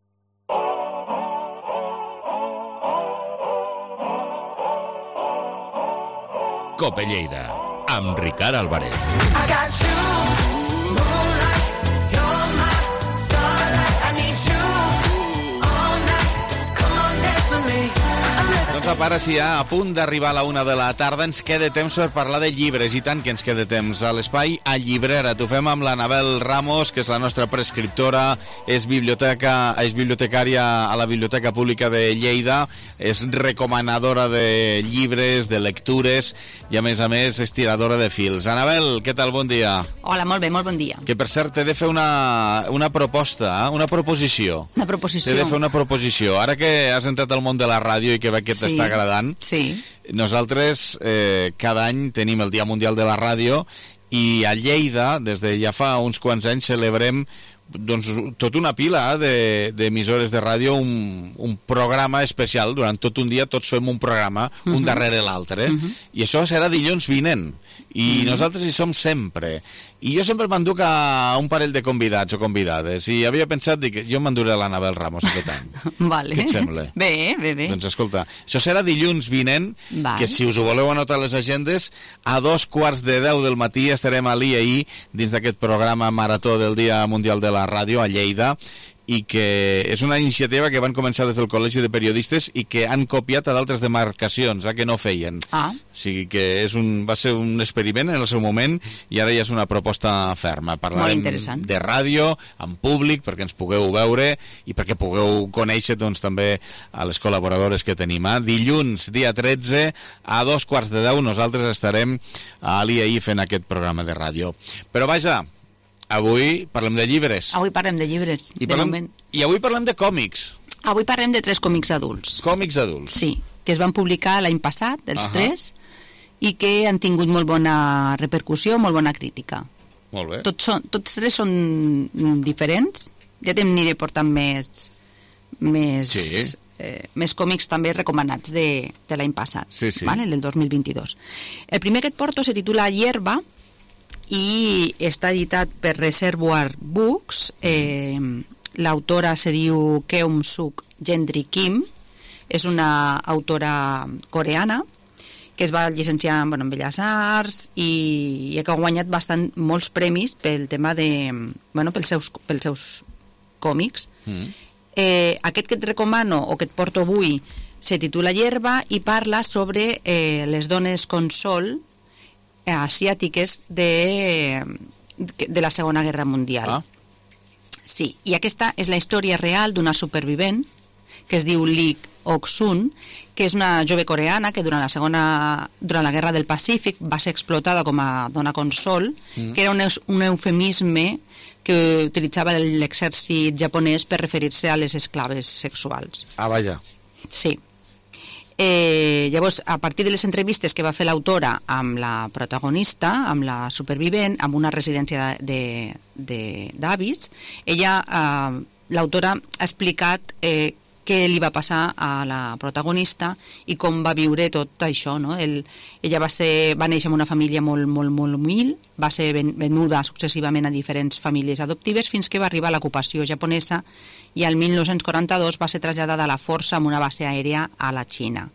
Cope Lleida, amb Ricard Álvarez. I got you, moonlight, you're my starlight. I need you all night. Come on, dance with me. Doncs a part, si ja a punt d'arribar a la una de la tarda ens queda temps per parlar de llibres, i tant que ens queda temps. A l'espai a Llibrera t'ho fem amb l'Anabel Ramos, que és la nostra prescriptora, és, biblioteca, és bibliotecària a la Biblioteca Pública de Lleida, és recomanadora de llibres, de lectures, i a més a més és tiradora de fils. Anabel, què tal? Bon dia. Hola, molt bé, molt bon dia. Que per cert t'he de fer una, una proposta, eh? una proposició. Una proposició. T'he de fer una proposició. Ara que has entrat al món de la ràdio i que veig que sí. t'està agradant, sí. nosaltres eh, cada any tenim el Dia Mundial de la Ràdio i a Lleida, des de ja fa uns quants anys, celebrem doncs, tota una pila de- d'emissores de, de ràdio, un, un programa especial. Durant tot un dia tots fem un programa, un Mhm. darrere l'altre, Mhm. i això serà dilluns vinent. I Mhm. nosaltres hi som sempre. I jo sempre m'enduc a un parell de convidats o convidades. I havia pensat, dic, jo m'enduré l'Anabel Ramos aquest any. Vale. Què et sembla? Bé, bé, bé. Doncs escolta, això serà dilluns vinent, Val. que si us ho voleu anotar a les agendes, a dos quarts de deu del matí estarem a l'I A I dins d'aquest programa Marató del Dia Mundial de la Ràdio a Lleida, i que és una iniciativa que van començar des del Col·legi de Periodistes i que han copiat a d'altres demarcacions, eh, que no feien. Ah. O sigui que és un, va ser un experiment en el seu moment i ara ja és una proposta ferma. Parlarem Molt interessant. de ràdio, en públic, perquè ens pugueu veure i perquè pugueu conèixer doncs, també a les col·laboradores que tenim. Eh? Dilluns, dia tretze, a dos quarts de deu, nosaltres estarem a l'I A I fent aquest programa de ràdio. Però vaja, avui parlem de llibres. Avui parlem de llibres, I, de parlem, moment. I avui parlem de còmics. Avui parlem de tres còmics adults. Còmics adults. Sí, que es van publicar l'any passat, els Ahà. tres, i que han tingut molt bona repercussió, molt bona crítica. Molt bé. Tots, són, tots tres són mm, diferents. Ja t'aniré portant més, més, Sí. eh, més còmics també recomanats de, de l'any passat, Sí, sí. vale? del dos mil vint-i-dos. El primer que et porto se titula Hierba i està editat per Reservoir Books. Eh, L'autora se diu Keum-suk Gendry Kim, és una autora coreana que es va llicenciar bueno, en Belles Arts i, i que ha guanyat bastant, molts premis pel tema de... Bueno, pels seus, pels seus còmics. Mm. Eh, aquest que et recomano o que et porto avui se titula Hierba i parla sobre eh, les dones consol eh, asiàtiques de, de la Segona Guerra Mundial. Ah. Sí, i aquesta és la història real d'una supervivent que es diu Lee Ok-sun, que és una jove coreana que durant la segona durant la Guerra del Pacífic va ser explotada com a dona consol, Mm. que era un, eus- un eufemisme que utilitzava l'exèrcit japonès per referir-se a les esclaves sexuals. Ah, vaja. Sí. Eh, llavors, a partir de les entrevistes que va fer l'autora amb la protagonista, amb la supervivent, amb una residència de- de- d'avis, ella, eh, l'autora ha explicat eh, què li va passar a la protagonista i com va viure tot això, no? El, ella va, ser, va néixer en una família molt, molt, molt humil, va ser ven, venuda successivament a diferents famílies adoptives fins que va arribar a l'ocupació japonesa i al mil nou-cents quaranta-dos va ser traslladada a la força amb una base aèria a la Xina,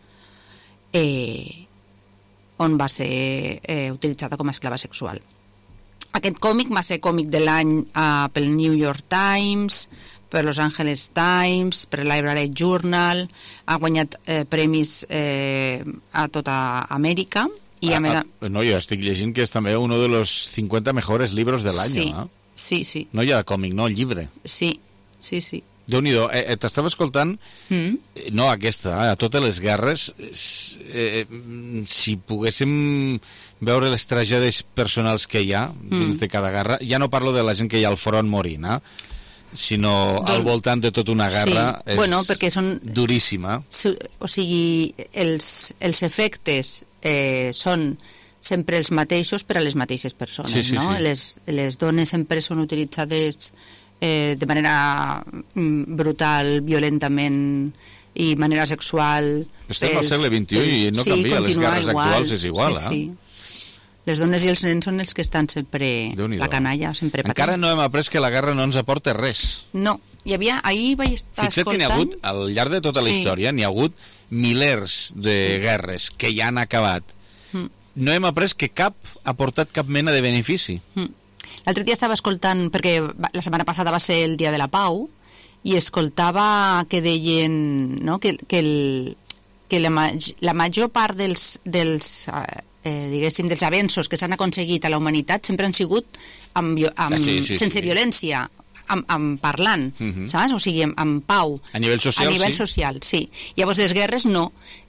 eh, on va ser eh, utilitzada com a esclava sexual. Aquest còmic va ser còmic de l'any eh, pel New York Times, per Los Angeles Times, per Library Journal, ha guanyat eh, premis eh, a tota Amèrica. I a Ah, més, ah, no, jo estic llegint que és també un dels cincuenta mejores libros del año. sí, ¿no? sí, sí, No hi ha còmic, no, llibre. sí, sí, sí. Déu-n'hi-do, eh, eh, t'estava escoltant, Mm. eh, no aquesta, eh, a totes les guerres, eh, eh, si poguéssim veure les tragèdies personals que hi ha dins Mm. de cada guerra, ja no parlo de la gent que hi ha al front morint, eh, sinó Doncs- al voltant de tota una guerra, Sí. és Bueno, perquè són- duríssima. Su- O sigui, els, els efectes eh, són sempre els mateixos per a les mateixes persones, Sí, sí, no? sí. Les, les dones sempre són utilitzades eh, de manera mm, brutal, violentament i manera sexual. Estem al pels- segle vint-i-u i no sí, canvia, les continua guerres igual. actuals és igual, sí, eh? sí. Les dones i els nens són els que estan sempre... Déu-n'hi-do. La canalla, sempre patint. Encara no hem après que la guerra no ens aporta res. No, hi havia... Ahir vaig estar Fixa't que n'hi ha escoltant... hagut, al llarg de tota la Sí. història, n'hi ha hagut milers de guerres que ja han acabat. Mm. No hem après que cap ha portat cap mena de benefici. Mm. L'altre dia estava escoltant, perquè va- la setmana passada va ser el Dia de la Pau, i escoltava que deien, no?, que, que, el, que la, maj, la major part dels, dels, eh, eh, diguéssim, dels avenços que s'han aconseguit a la humanitat sempre han sigut amb, vio- amb, Ah, sí, sí, sense sí. violència, amb, amb parlant, Mhm. saps? O sigui, amb, amb pau. A nivell social, A nivell sí. social, sí. Llavors les guerres no.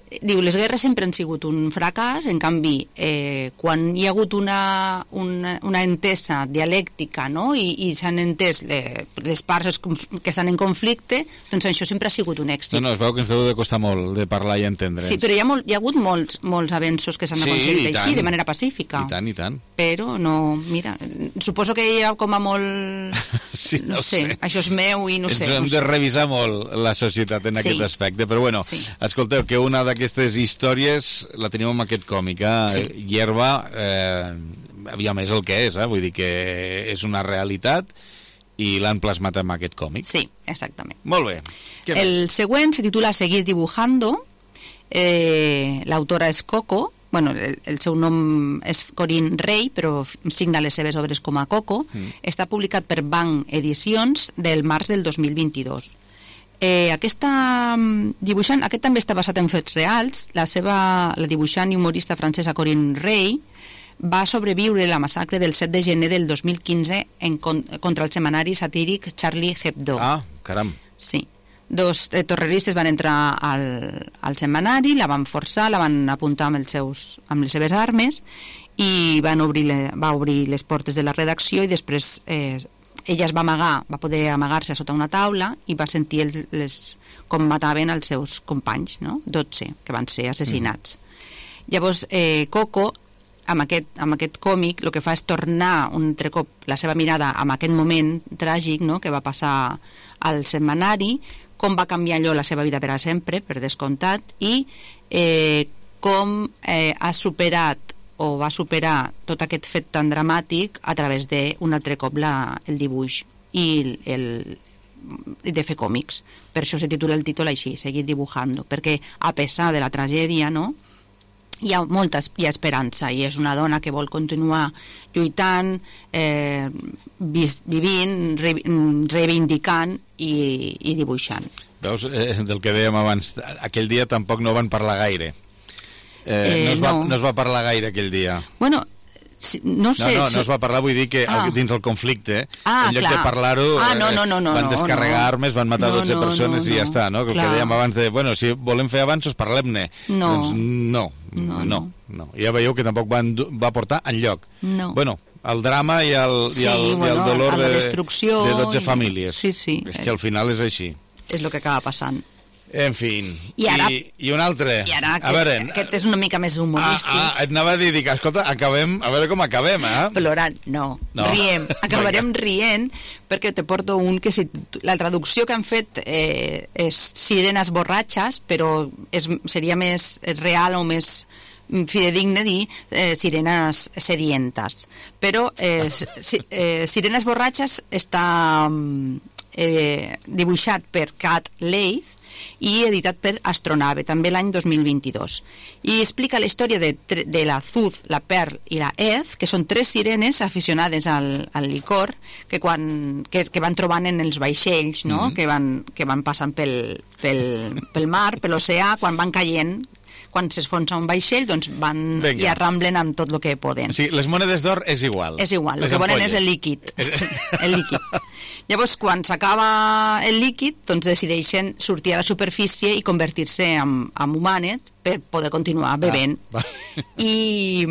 diu, les guerres sempre han sigut un fracàs, en canvi, eh, quan hi ha hagut una, una, una entesa dialèctica, no?, i, i s'han entès le, les parts que estan en conflicte, doncs això sempre ha sigut un èxit. No, no, es veu que ens deu de costar molt de parlar i entendre'ns. Sí, però hi ha, molt, hi ha hagut molts, molts avenços que s'han Sí, aconseguit i així, tant. de manera pacífica. I tant, i tant. Però no, mira, suposo que hi ha com a molt... Sí, no, no sé, sé. això és meu i no Ens sé. hem no de sé. revisar molt la societat en Sí. aquest aspecte, però bueno, Sí. escolteu, que una d'aquestes històries la tenim en aquest còmic, eh? Sí. Hierba, eh, aviam, és el que és, eh? Vull dir que és una realitat i l'han plasmat en aquest còmic. Sí, exactament. Molt bé. Què El més? següent se titula Seguir dibujando, eh, l'autora és Coco, bueno, el, el seu nom és Corinne Rey, però signa les seves obres com a Coco. Mm. Està publicat per Banc Edicions del març del dos mil vint-i-dos. Eh, aquesta mm, dibuixant, aquest també està basat en fets reals. La seva, la dibuixant i humorista francesa Corinne Rey va sobreviure la massacre del set de gener del dos mil quinze en, con, contra el setmanari satíric Charlie Hebdo. Ah, caram. Sí. Dos eh, terroristes van entrar al, al setmanari, la van forçar, la van apuntar amb, els seus, amb les seves armes i van obrir le, va obrir les portes de la redacció i després eh, ella es va amagar, va poder amagar-se sota una taula i va sentir el, les, com mataven els seus companys, no? dotze, que van ser assassinats. Mm. Llavors, eh, Coco, amb aquest, amb aquest còmic, el que fa és tornar un altre cop la seva mirada en aquest moment tràgic, no?, que va passar al setmanari, com va canviar allò la seva vida per a sempre, per descomptat, i eh, com eh, ha superat o va superar tot aquest fet tan dramàtic a través d'un altre cop la, el dibuix i el, el, de fer còmics. Per això se titula el títol així, Seguir dibujando, perquè a pesar de la tragèdia, no?, hi ha molta hi ha esperança i és una dona que vol continuar lluitant, eh, vis, vivint, re, reivindicant i, i dibuixant. Veus, eh, del que dèiem abans, aquell dia tampoc no van parlar gaire. Eh, Eh, no, es va, no. no es va parlar gaire aquell dia. Bueno, si, no sé... No, no, si- no es va parlar, vull dir que Ah. dins el conflicte, Ah, en lloc clar. de parlar-ho, Ah, no, eh, no, no, no, van no, descarregar no. armes, van matar No, dotze no, persones no, i ja no. està, no? Que el Clar. que dèiem abans de, bueno, si volem fer avanços, parlem-ne. No. Doncs no, No, no, no. Ja veieu que tampoc van, du- va portar enlloc. No. Bueno, el drama i el, Sí, i el, bueno, i el dolor a la de, destrucció de dotze i- famílies. Sí, sí. És que al final és així. És el que acaba passant. En fi. I ara- I, i un altre. I ara a aquest, veure, aquest és una mica més humorístic. ah, ah, et anava a dir, dic, escolta, acabem, a veure com acabem, eh? Plorant, no, No. riem, acabarem rient perquè te porto un que si, la traducció que han fet eh, és sirenes borratxes, però és, seria més real o més fidedigne dir eh, sirenes sedientes, però eh, si, eh, sirenes borratxes està mm, eh, dibuixat per Cat Leith i editat per Astronave, també l'any dos mil vint-i-dos. I explica la història de, tre- de la Zuz, la Pearl i la Ez, que són tres sirenes aficionades al, al licor que, quan, que, que van trobant en els vaixells, no? Mhm. que, van, que van passant pel, pel, pel mar, per l'oceà, quan van caient, quan s'esfonsa un vaixell, doncs van Vinga. i arramblen amb tot el que poden. Sí, les monedes d'or és igual. És igual, el Les que volen ampolles. és el líquid. Sí, el líquid. Llavors, quan s'acaba el líquid, doncs decideixen sortir a la superfície i convertir-se en, en humanes per poder continuar bevent. Ah, I,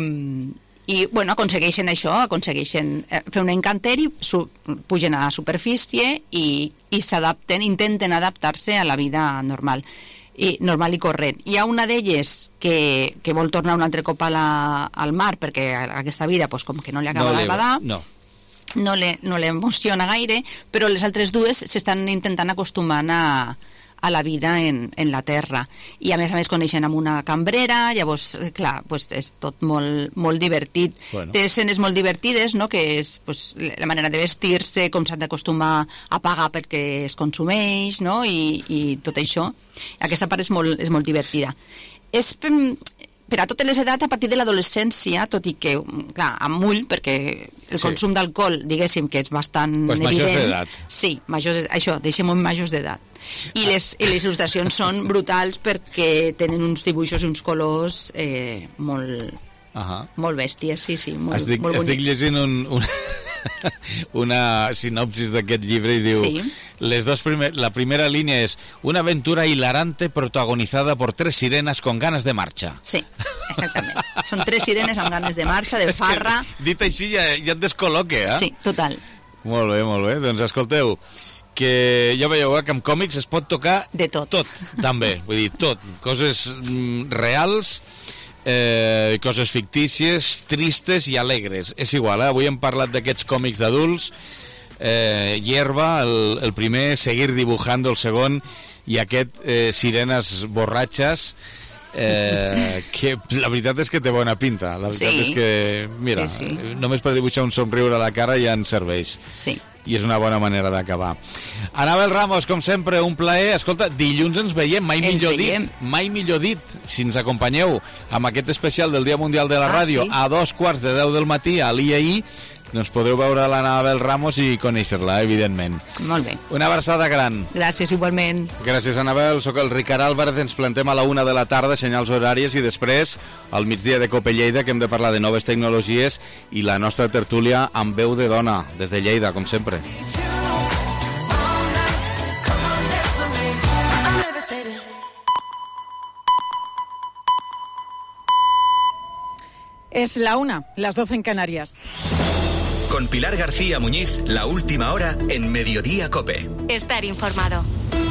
i bueno, aconsegueixen això, aconsegueixen eh, fer un encanteri, su, pugen a la superfície i, i s'adapten, intenten adaptar-se a la vida normal. I, normal i corrent. Hi ha una d'elles que, que vol tornar un altre cop a la, al mar perquè aquesta vida pues, com que no li acaba No li- d'agradar, No. no le, no l'emociona gaire, però les altres dues s'estan intentant acostumant a, a la vida en, en la terra. I a més a més coneixen amb una cambrera, llavors, eh, clar, pues, és tot molt, molt divertit. Bueno. Té escenes molt divertides, no?, que és pues, la manera de vestir-se, com s'han d'acostumar a pagar perquè es consumeix, no?, i, i tot això. Aquesta part és molt, és molt divertida. És per, per a totes les edats, a partir de l'adolescència, tot i que, clar, amb ull, perquè el Sí. consum d'alcohol, diguéssim, que és bastant Pues majors evident. d'edat. Sí, majors, això, deixem-ho en majors d'edat. I les, i les il·lustracions són brutals perquè tenen uns dibuixos i uns colors eh, molt, Ahà. molt bèsties, sí, sí, molt, Estic, molt estic bonics. llegint un, un, una sinopsis d'aquest llibre i diu Sí. Les dos primer, la primera línea es una aventura hilarante protagonizada por tres sirenas con ganes de marxa. Sí, exactament. Són tres sirenes amb ganes de marxa, de farra. Dit així ja, ja et descol·loque, eh? Sí, total. Molt bé, molt bé. Doncs escolteu, que ja veieu eh, que amb còmics es pot tocar... De tot. Tot, també. Vull dir, tot. Coses mm, reals, eh, coses fictícies, tristes i alegres. És igual, eh? Avui hem parlat d'aquests còmics d'adults. Eh, Hierba, el, el primer, Seguir dibujando el segon, i aquest eh, Sirenes borratxes, eh, que la veritat és que té bona pinta. La veritat sí. és que, mira, sí, sí. només per dibuixar un somriure a la cara ja en serveix. Sí. I és una bona manera d'acabar. Anabel Ramos, com sempre, un plaer. Escolta, dilluns ens veiem, mai ens millor veiem. dit, mai millor dit, si ens acompanyeu amb aquest especial del Dia Mundial de la ah, Ràdio sí? a dos quarts de deu del matí a l'I A I, doncs podreu veure l'Anabel Ramos i conèixer-la, evidentment. Molt bé. Una abraçada gran. Gràcies, igualment. Gràcies, Anabel. Soc el Ricard Álvarez. Ens plantem a la una de la tarda, senyals horàries, i després, al migdia de Cope Lleida, que hem de parlar de noves tecnologies i la nostra tertúlia amb veu de dona, des de Lleida, com sempre. Es la una, las doce en Canarias. Con Pilar García Muñiz, la última hora en Mediodía Cope. Estar informado.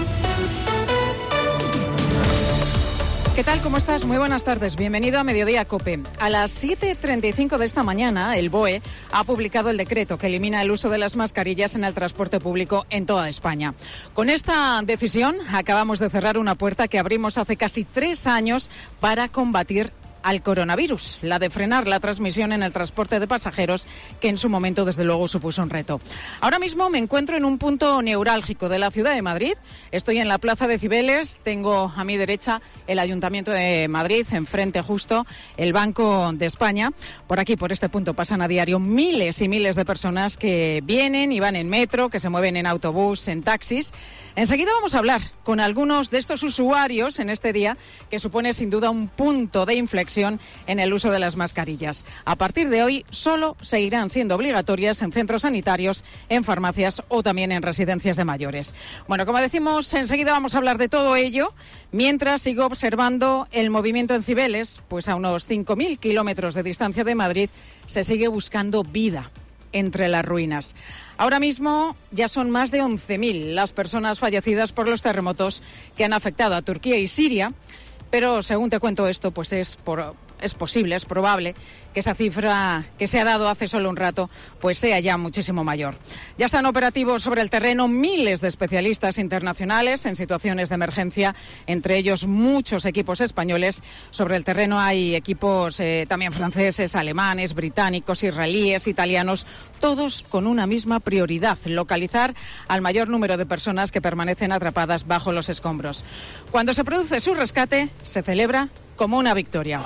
¿Qué tal? ¿Cómo estás? Muy buenas tardes. Bienvenido a Mediodía Cope. A las siete treinta y cinco de esta mañana, el B O E ha publicado el decreto que elimina el uso de las mascarillas en el transporte público en toda España. Con esta decisión acabamos de cerrar una puerta que abrimos hace casi tres años para combatir al coronavirus, la de frenar la transmisión en el transporte de pasajeros, que en su momento desde luego supuso un reto. Ahora mismo me encuentro en un punto neurálgico de la ciudad de Madrid. Estoy en la Plaza de Cibeles, tengo a mi derecha el Ayuntamiento de Madrid, enfrente justo el Banco de España. Por aquí, por este punto, pasan a diario miles y miles de personas que vienen y van en metro, que se mueven en autobús, en taxis. Enseguida vamos a hablar con algunos de estos usuarios en este día, que supone sin duda un punto de inflexión en el uso de las mascarillas. A partir de hoy solo seguirán siendo obligatorias en centros sanitarios, en farmacias o también en residencias de mayores. Bueno, como decimos, enseguida vamos a hablar de todo ello, mientras sigo observando el movimiento en Cibeles, pues a unos cinco mil kilómetros de distancia de Madrid se sigue buscando vida entre las ruinas. Ahora mismo ya son más de once mil las personas fallecidas por los terremotos que han afectado a Turquía y Siria, pero según te cuento esto, pues es por, es posible, es probable que esa cifra que se ha dado hace solo un rato pues sea ya muchísimo mayor. Ya están operativos sobre el terreno miles de especialistas internacionales en situaciones de emergencia, entre ellos muchos equipos españoles. Sobre el terreno hay equipos eh, también franceses, alemanes, británicos, israelíes, italianos, todos con una misma prioridad: localizar al mayor número de personas que permanecen atrapadas bajo los escombros. Cuando se produce su rescate, se celebra como una victoria.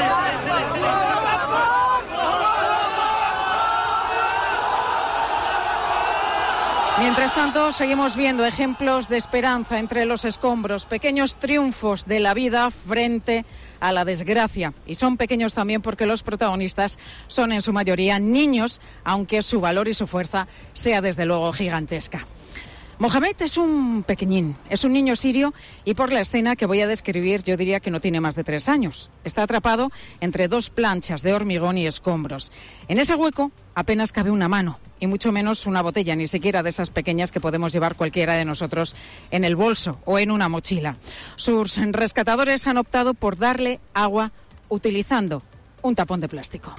Mientras tanto, seguimos viendo ejemplos de esperanza entre los escombros, pequeños triunfos de la vida frente a la desgracia. Y son pequeños también porque los protagonistas son en su mayoría niños, aunque su valor y su fuerza sea desde luego gigantesca. Mohamed es un pequeñín, es un niño sirio y por la escena que voy a describir yo diría que no tiene más de tres años. Está atrapado entre dos planchas de hormigón y escombros. En ese hueco apenas cabe una mano y mucho menos una botella, ni siquiera de esas pequeñas que podemos llevar cualquiera de nosotros en el bolso o en una mochila. Sus rescatadores han optado por darle agua utilizando un tapón de plástico.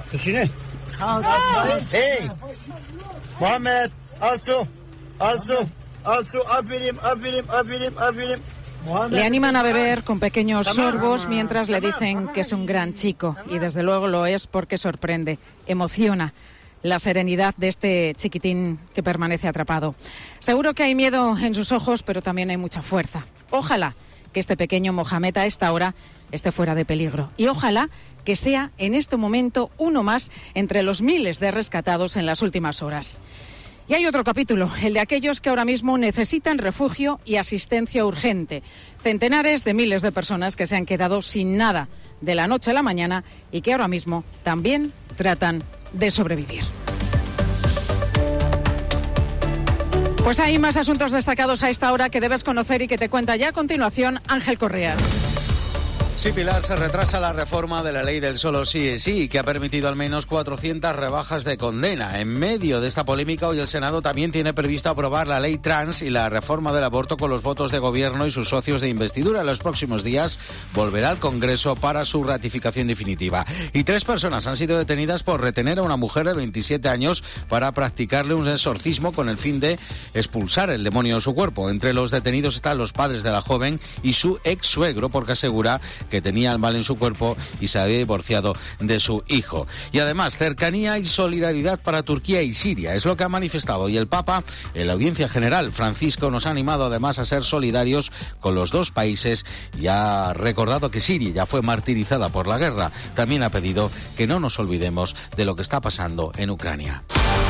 Hey, Mohamed, also. Also, also, aferin, aferin, aferin, aferin. Le animan a beber con pequeños sorbos mientras le dicen que es un gran chico. Y desde luego lo es porque sorprende, emociona la serenidad de este chiquitín que permanece atrapado. Seguro que hay miedo en sus ojos, pero también hay mucha fuerza. Ojalá que este pequeño Mohamed a esta hora esté fuera de peligro. Y ojalá que sea en este momento uno más entre los miles de rescatados en las últimas horas. Y hay otro capítulo, el de aquellos que ahora mismo necesitan refugio y asistencia urgente. Centenares de miles de personas que se han quedado sin nada de la noche a la mañana y que ahora mismo también tratan de sobrevivir. Pues hay más asuntos destacados a esta hora que debes conocer y que te cuenta ya a continuación Ángel Correas. Sí, Pilar, se retrasa la reforma de la ley del solo sí es sí, que ha permitido al menos cuatrocientas rebajas de condena. En medio de esta polémica, hoy el Senado también tiene previsto aprobar la ley trans y la reforma del aborto con los votos de gobierno y sus socios de investidura. En los próximos días volverá al Congreso para su ratificación definitiva. Y tres personas han sido detenidas por retener a una mujer de veintisiete años para practicarle un exorcismo con el fin de expulsar el demonio de su cuerpo. Entre los detenidos están los padres de la joven y su ex suegro, porque asegura que tenía el mal en su cuerpo y se había divorciado de su hijo. Y además, cercanía y solidaridad para Turquía y Siria. Es lo que ha manifestado hoy el Papa en la audiencia general. Francisco nos ha animado además a ser solidarios con los dos países y ha recordado que Siria ya fue martirizada por la guerra. También ha pedido que no nos olvidemos de lo que está pasando en Ucrania.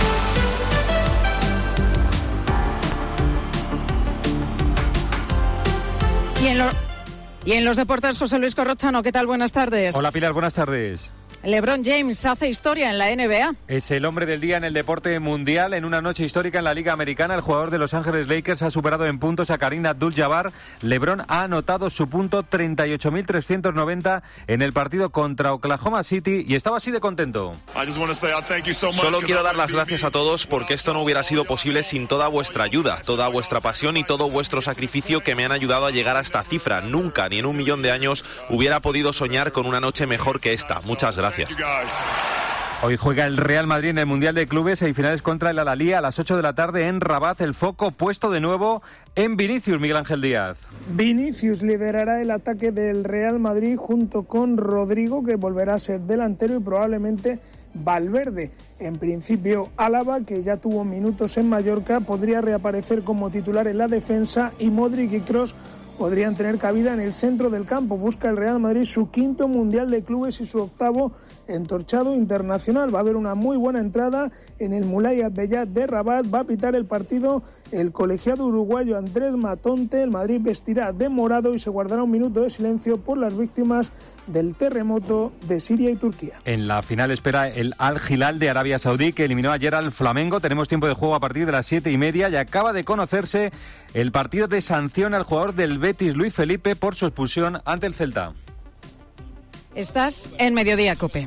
Y en lo... Y en los deportes, José Luis Corrochano, ¿qué tal? Buenas tardes. Hola Pilar, buenas tardes. LeBron James hace historia en la N B A. Es el hombre del día en el deporte mundial. En una noche histórica en la Liga Americana, el jugador de Los Ángeles Lakers ha superado en puntos a Kareem Abdul-Jabbar. LeBron ha anotado su punto treinta y ocho mil trescientos noventa en el partido contra Oklahoma City y estaba así de contento. Solo quiero dar las gracias a todos porque esto no hubiera sido posible sin toda vuestra ayuda, toda vuestra pasión y todo vuestro sacrificio que me han ayudado a llegar a esta cifra. Nunca, ni en un millón de años, hubiera podido soñar con una noche mejor que esta. Muchas gracias. Hoy juega el Real Madrid en el Mundial de Clubes, semifinales contra el Al-Ahly a las ocho de la tarde en Rabat. El foco puesto de nuevo en Vinicius, Miguel Ángel Díaz. Vinicius liderará el ataque del Real Madrid junto con Rodrigo, que volverá a ser delantero, y probablemente Valverde. En principio, Álava, que ya tuvo minutos en Mallorca, podría reaparecer como titular en la defensa, y Modric y Kroos podrían tener cabida en el centro del campo. Busca el Real Madrid su quinto Mundial de Clubes y su octavo entorchado internacional. Va a haber una muy buena entrada en el Moulay Abdellah de Rabat. Va a pitar el partido el colegiado uruguayo Andrés Matonte. El Madrid vestirá de morado y se guardará un minuto de silencio por las víctimas del terremoto de Siria y Turquía. En la final espera el Al Hilal de Arabia Saudí, que eliminó ayer al Flamengo. Tenemos tiempo de juego a partir de las siete y media y acaba de conocerse el partido de sanción al jugador del Betis, Luis Felipe, por su expulsión ante el Celta. Estás en Mediodía COPE.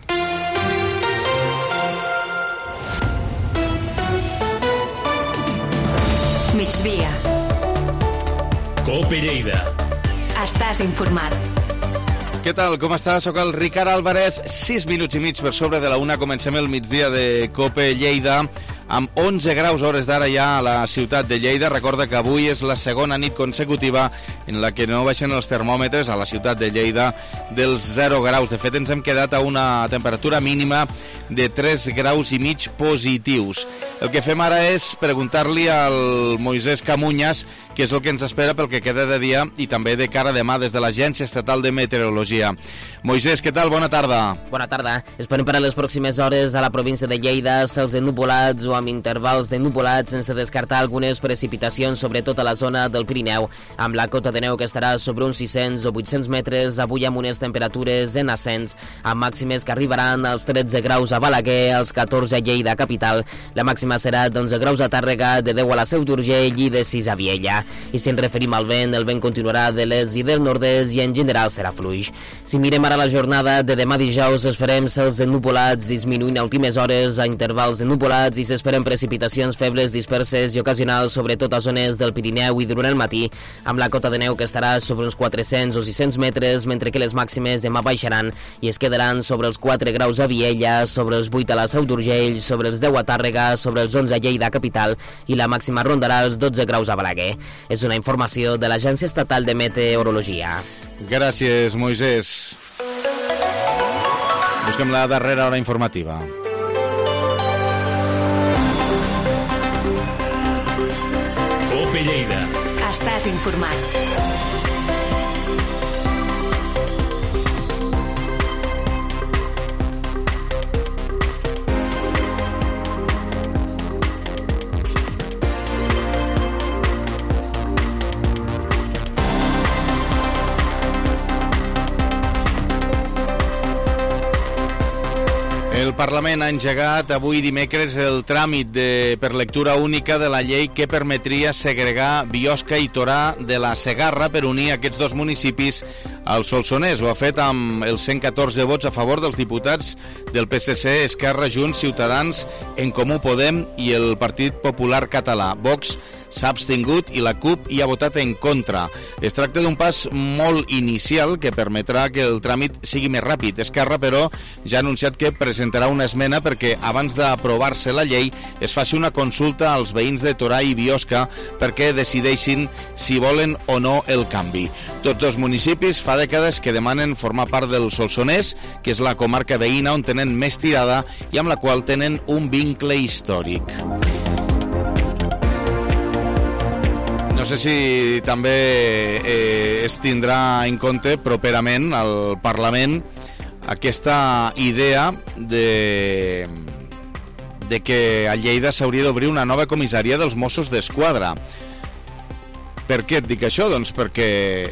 Migdia. COPE Lleida. Estàs informat. Què tal, com està? Soc el Ricard Álvarez. Sis minuts i mig per sobre de la una. Comencem el migdia de COPE Lleida amb onze graus hores d'ara ja a la ciutat de Lleida. Recorda que avui és la segona nit consecutiva en la que no baixen els termòmetres a la ciutat de Lleida dels zero graus. De fet, ens hem quedat a una temperatura mínima de tres graus i mig positius. El que fem ara és preguntar-li al Moisés Camuñas què és el que ens espera pel que queda de dia i també de cara a demà des de l'Agència Estatal de Meteorologia. Moisés, què tal? Bona tarda. Bona tarda. Esperem per a les pròximes hores a la província de Lleida cels ennupolats o amb intervals d'ennupolats sense descartar algunes precipitacions, sobretot a la zona del Pirineu, amb la cota de neu que estarà sobre uns sis-cents o vuit-cents metres, avui amb unes temperatures en ascens, amb màximes que arribaran als tretze graus a Balaguer, als catorze a Lleida capital. La màxima serà d'onze graus a Tàrrega, de deu a la Seu d'Urgell i de sis a Viella. I si ens referim al vent, el vent continuarà de l'est i del nord-est i en general serà fluix. Si mirem ara la jornada de demà dijous, esperem cels ennupolats disminuint a últimes hores a intervals d'ennupolats i s'esperen precipitacions febles, disperses i ocasionals, sobretot a zones del Pirineu i durant el matí, amb la cota de neu que estarà sobre uns quatre-cents o sis-cents metres, mentre que les màximes demà baixaran i es quedaran sobre els quatre graus a Viella, sobre els vuit a la Seu d'Urgell, sobre els deu a Tàrrega, sobre els onze a Lleida capital i la màxima rondarà els dotze graus a Balaguer. És una informació de l'Agència Estatal de Meteorologia. Gràcies, Moisés. Busquem la darrera hora informativa. COPE Lleida. Estàs informat. El Parlament ha engegat avui dimecres el tràmit de, per lectura única de la llei que permetria segregar Biosca i Torà de la Segarra per unir aquests dos municipis al Solsonès. Ho ha fet amb els cent catorze vots a favor dels diputats del P S C, Esquerra, Junts, Ciutadans, En Comú Podem i el Partit Popular Català. Vox s'ha abstingut i la CUP hi ha votat en contra. Es tracta d'un pas molt inicial que permetrà que el tràmit sigui més ràpid. Esquerra, però, ja ha anunciat que presentarà una esmena perquè abans d'aprovar-se la llei es faci una consulta als veïns de Torà i Biosca perquè decideixin si volen o no el canvi. Tots dos municipis fa dècades que demanen formar part del Solsonès, que és la comarca veïna on tenen més tirada i amb la qual tenen un vincle històric. No sé si també eh, es tindrà en compte properament al Parlament aquesta idea de, de que a Lleida s'hauria d'obrir una nova comissaria dels Mossos d'Esquadra. Per què et dic això? Doncs perquè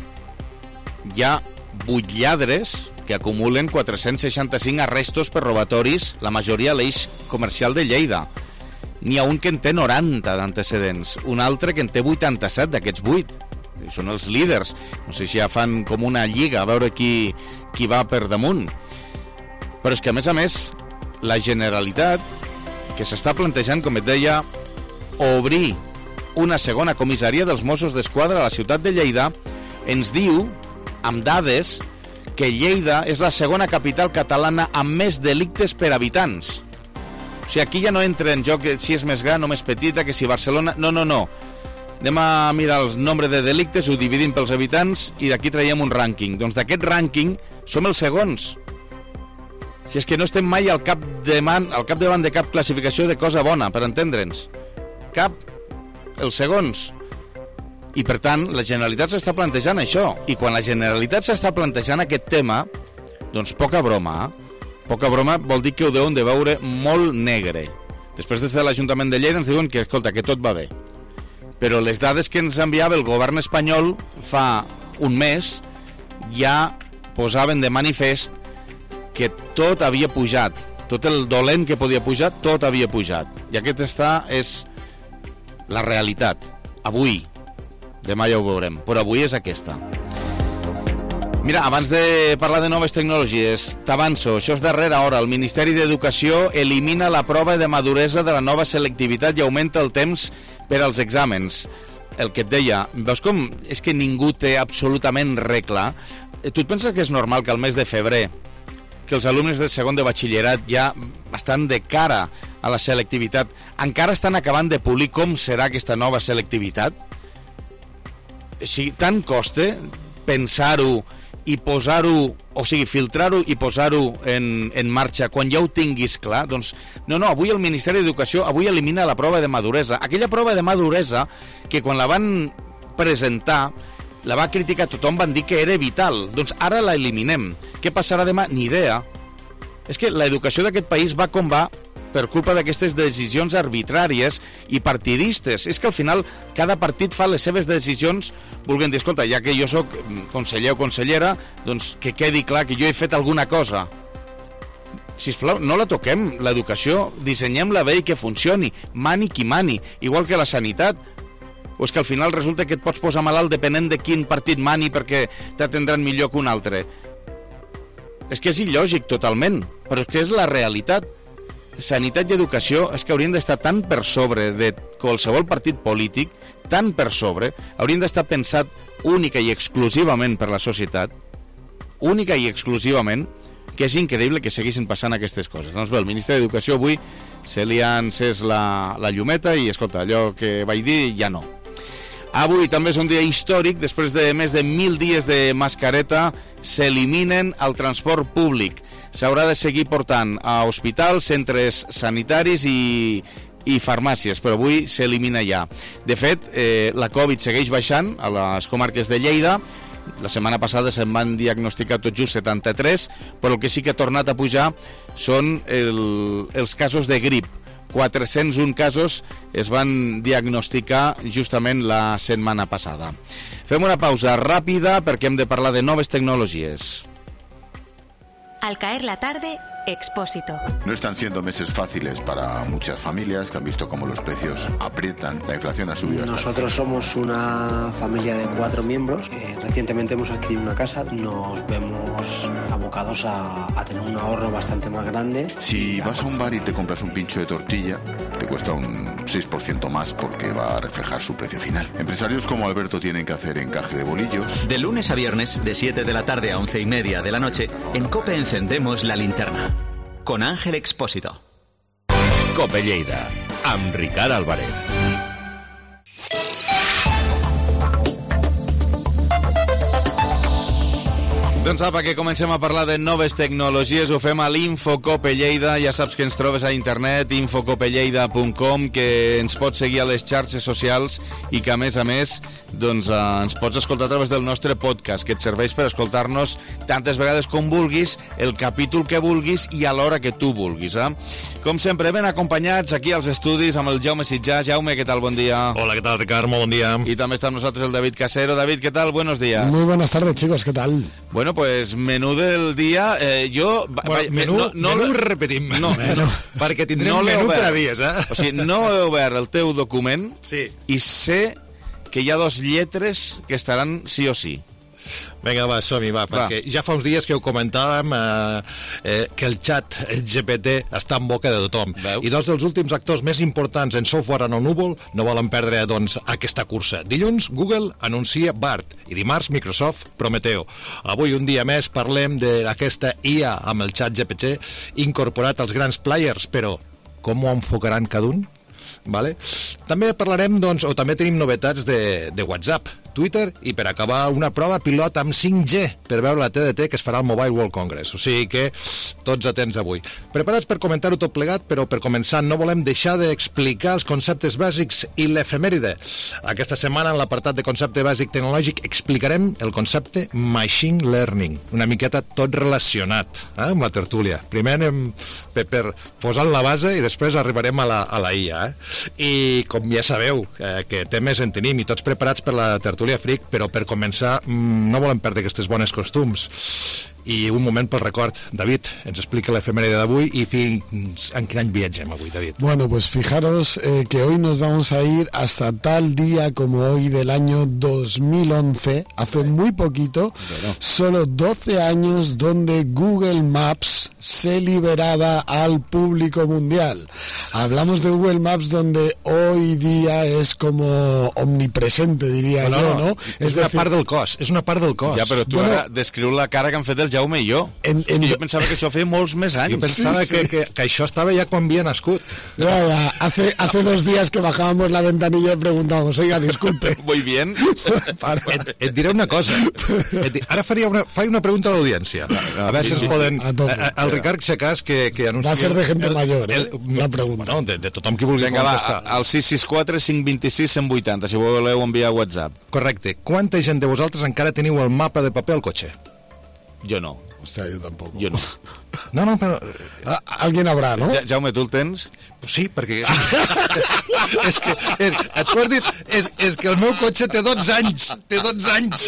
hi ha vuit lladres que acumulen quatre-cents seixanta-cinc arrestos per robatoris, la majoria a l'eix comercial de Lleida. N'hi ha un que en té noranta d'antecedents, un altre que en té vuitanta-set d'aquests vuit. Són els líders. No sé si ja fan com una lliga a veure qui, qui va per damunt. Però és que, a més a més, la Generalitat, que s'està plantejant, com et deia, obrir una segona comissaria dels Mossos d'Esquadra a la ciutat de Lleida, ens diu, amb dades, que Lleida és la segona capital catalana amb més delictes per habitants. O sigui, aquí ja no entra en joc si és més gran o més petita, que si Barcelona... No, no, no. Anem a mirar el nombre de delictes, ho dividim pels habitants i d'aquí traiem un rànquing. Doncs d'aquest rànquing som els segons. Si és que no estem mai al capdavant, al capdavant de cap classificació de cosa bona, per entendre'ns. Cap. Els segons. I, per tant, la Generalitat s'està plantejant això. I quan la Generalitat s'està plantejant aquest tema, doncs poca broma, eh? Poca broma vol dir que ho deuen de veure molt negre. Després, des de l'Ajuntament de Lleida ens diuen que, escolta, que tot va bé. Però les dades que ens enviava el govern espanyol fa un mes ja posaven de manifest que tot havia pujat. Tot el dolent que podia pujar, tot havia pujat. I aquesta és la realitat. Avui. Demà ja ho veurem. Però avui és aquesta. Mira, abans de parlar de noves tecnologies, t'avanço, això és darrera hora. El Ministeri d'Educació elimina la prova de maduresa de la nova selectivitat i augmenta el temps per als exàmens. El que et deia, veus com és que ningú té absolutament regla? Tu et penses que és normal que al mes de febrer, que els alumnes de segon de batxillerat ja estan de cara a la selectivitat, encara estan acabant de polir com serà aquesta nova selectivitat? O sigui, tant costa pensar-ho i posar-ho, o sigui, filtrar-ho i posar-ho en, en marxa quan ja ho tinguis clar. Doncs no, no, avui el Ministeri d'Educació avui elimina la prova de maduresa. Aquella prova de maduresa que quan la van presentar la va criticar tothom, van dir que era vital. Doncs ara la eliminem. Què passarà demà? Ni idea. És que l'educació d'aquest país va com va per culpa d'aquestes decisions arbitràries i partidistes. És que al final cada partit fa les seves decisions volent dir, escolta, ja que jo sóc conseller o consellera, doncs que quedi clar que jo he fet alguna cosa. Sisplau, no la toquem, l'educació, dissenyem-la bé i que funcioni, mani qui mani, igual que la sanitat. O és que al final resulta que et pots posar malalt depenent de quin partit mani perquè t'atendran millor que un altre. És que és il·lògic totalment, però és que és la realitat. Sanitat i educació és que haurien d'estar tan per sobre de qualsevol partit polític, tan per sobre, haurien d'estar pensat única i exclusivament per la societat, única i exclusivament, que és increïble que seguissin passant aquestes coses. Doncs bé, el Ministeri d'Educació avui se li ha encès la, la llumeta i, escolta, allò que vaig dir ja no. Avui també és un dia històric, després de més de mil dies de mascareta, s'eliminen al transport públic. S'haurà de seguir portant a hospitals, centres sanitaris i, i farmàcies, però avui s'elimina ja. De fet, eh, la Covid segueix baixant a les comarques de Lleida. La setmana passada se'n van diagnosticar tot just setanta-tres, però el que sí que ha tornat a pujar són el, els casos de grip. quatre-cents un casos es van diagnosticar justament la setmana passada. Fem una pausa ràpida perquè hem de parlar de noves tecnologies. Al caer la tarde, Expósito. No están siendo meses fáciles para muchas familias que han visto cómo los precios aprietan, la inflación ha subido. Hasta Nosotros somos una familia de cuatro miembros. Eh, recientemente hemos adquirido una casa. Nos vemos abocados a, a tener un ahorro bastante más grande. Si vas a un bar y te compras un pincho de tortilla, te cuesta un seis por ciento más porque va a reflejar su precio final. Empresarios como Alberto tienen que hacer encaje de bolillos. De lunes a viernes, de siete de la tarde a once y media de la noche, en COPE encendemos la linterna. Con Ángel Expósito. COPE Lleida, amb Ricard Álvarez. Doncs apa, que comencem a parlar de noves tecnologies, ho fem a l'Infocope Lleida, ja saps que ens trobes a internet, infocopelleida punt com, que ens pots seguir a les xarxes socials i que a més a més doncs, eh, ens pots escoltar a través del nostre podcast, que et serveix per escoltar-nos tantes vegades com vulguis, el capítol que vulguis i a l'hora que tu vulguis. Eh? Com sempre, ben acompanyats aquí als estudis amb el Jaume Sitjà. Jaume, què tal? Bon dia. Hola, ¿qué tal, Ricardo? Muy buen día. Y también está con nosotros el David Casero. David, ¿qué tal? Buenos días. Muy buenas tardes, chicos, ¿qué tal? Bueno, pues menú del dia, eh, jo... Bueno, menú, no, no menú repetim, no, menú, perquè tindrem no menú per a dies, eh? O sigui, no he obert el teu document sí. i sé que hi ha dos lletres que estaran sí o sí. Vinga, va, som-hi, va, va, perquè ja fa uns dies que ho comentàvem eh, eh, que el xat G P T està en boca de tothom. Veu? I dos dels últims actors més importants en software en el núvol no volen perdre doncs, aquesta cursa. Dilluns, Google anuncia Bard i dimarts Microsoft Prometeo. Avui, un dia més, parlem d'aquesta I A amb el xat G P T incorporat als grans players, però com ho enfocaran cada un? Vale? També parlarem, doncs, o també tenim novetats de, de WhatsApp, Twitter i per acabar una prova pilot amb cinc G per veure la T D T que es farà al Mobile World Congress. O sigui que tots atents avui. Preparats per comentar-ho tot plegat, però per començar no volem deixar d'explicar els conceptes bàsics i l'efemèride. Aquesta setmana en l'apartat de concepte bàsic tecnològic explicarem el concepte Machine Learning, una miqueta tot relacionat eh, amb la tertúlia. Primer anem per, per posant la base i després arribarem a la, a la I A. Eh? I com ja sabeu, eh, que temes en tenim i tots preparats per la tertúlia Freak, però per començar no volem perdre aquestes bones costums. I un moment pel record. David, ens explica l'efemèride d'avui y fins en quin any viatgem avui, David. Bueno, pues fijaros eh, que hoy nos vamos a ir hasta tal día como hoy del año dos mil once, hace muy poquito, bueno. Solo doce años, donde Google Maps se liberaba al público mundial. Hablamos de Google Maps, donde hoy día es como omnipresente, diría bueno, yo, ¿no? És, és una decir... part del cos, és una part del cos. Ja, però tu bueno, ara descriu la cara que han fet el Jaume i jo. En, en... Jo pensava que això feia molts més anys. Jo pensava sí, sí. Que, que, que això estava ja quan havia nascut. Ya, ya. Hace, hace dos días que bajábamos la ventanilla y preguntábamos, oiga, disculpe. Muy bien. et, et diré una cosa. Et, ara faria una, faig una pregunta a l'audiència. A veure si ens poden... El Ricard Xacàs que, que anuncia... Va a ser de gente el, mayor, eh? El, la pregunta. Bueno, de, de tothom qui vulgui Venga, contestar. Va, al sis sis quatre cinc dos sis cent vuitanta, si voleu enviar WhatsApp. Correcte. Quanta gent de vosaltres encara teniu el mapa de paper al cotxe? Jo no. Hostia, yo tampoco. Yo no. No, no, pero... Ah, alguien habrá, ¿no? Ja, Jaume, tu el tens? Sí, perquè... és que, és, tu has dit, és, és que el meu cotxe té dotze anys, té dotze anys.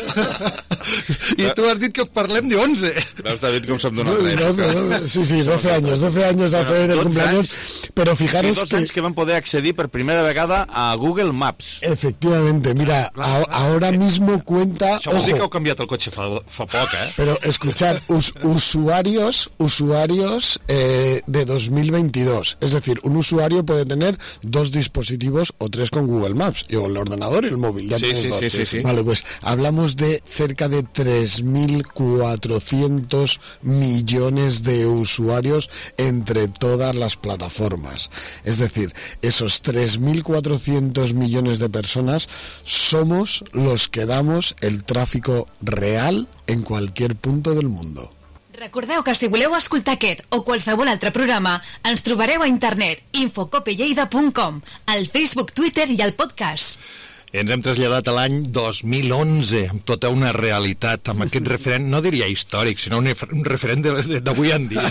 I tu has dit que parlem de onze. Veus, David, com som d'una no, no, no, Sí, sí, doce años, doce años hace bueno, del cumpleaños. Anys, pero fijaros sí, dos que... anys que van poder accedir per primera vegada a Google Maps. Efectivamente, mira, a, ahora mismo cuenta... Això vol dir que heu canviat el cotxe fa, fa poc, eh? Pero escuchad, us, usuarios, usuarios eh, de dos mil veintidós. Es decir, un usuario puede tener dos dispositivos o tres con Google Maps, o el ordenador y el móvil. Ya sí, sí, sí, sí, sí. Vale, pues hablamos de cerca de tres mil cuatrocientos millones de usuarios entre todas las plataformas. Es decir, esos tres mil cuatrocientos millones de personas somos los que damos el tráfico real en cualquier punto del mundo. Recordeu que si voleu escoltar aquest o qualsevol altre programa, ens trobareu a internet infocopelleida punt com, al Facebook, Twitter i al podcast. ens hem traslladat a l'any dos mil onze, amb tota una realitat, amb aquest referent, no diria històric, sinó un, un referent d'avui en dia.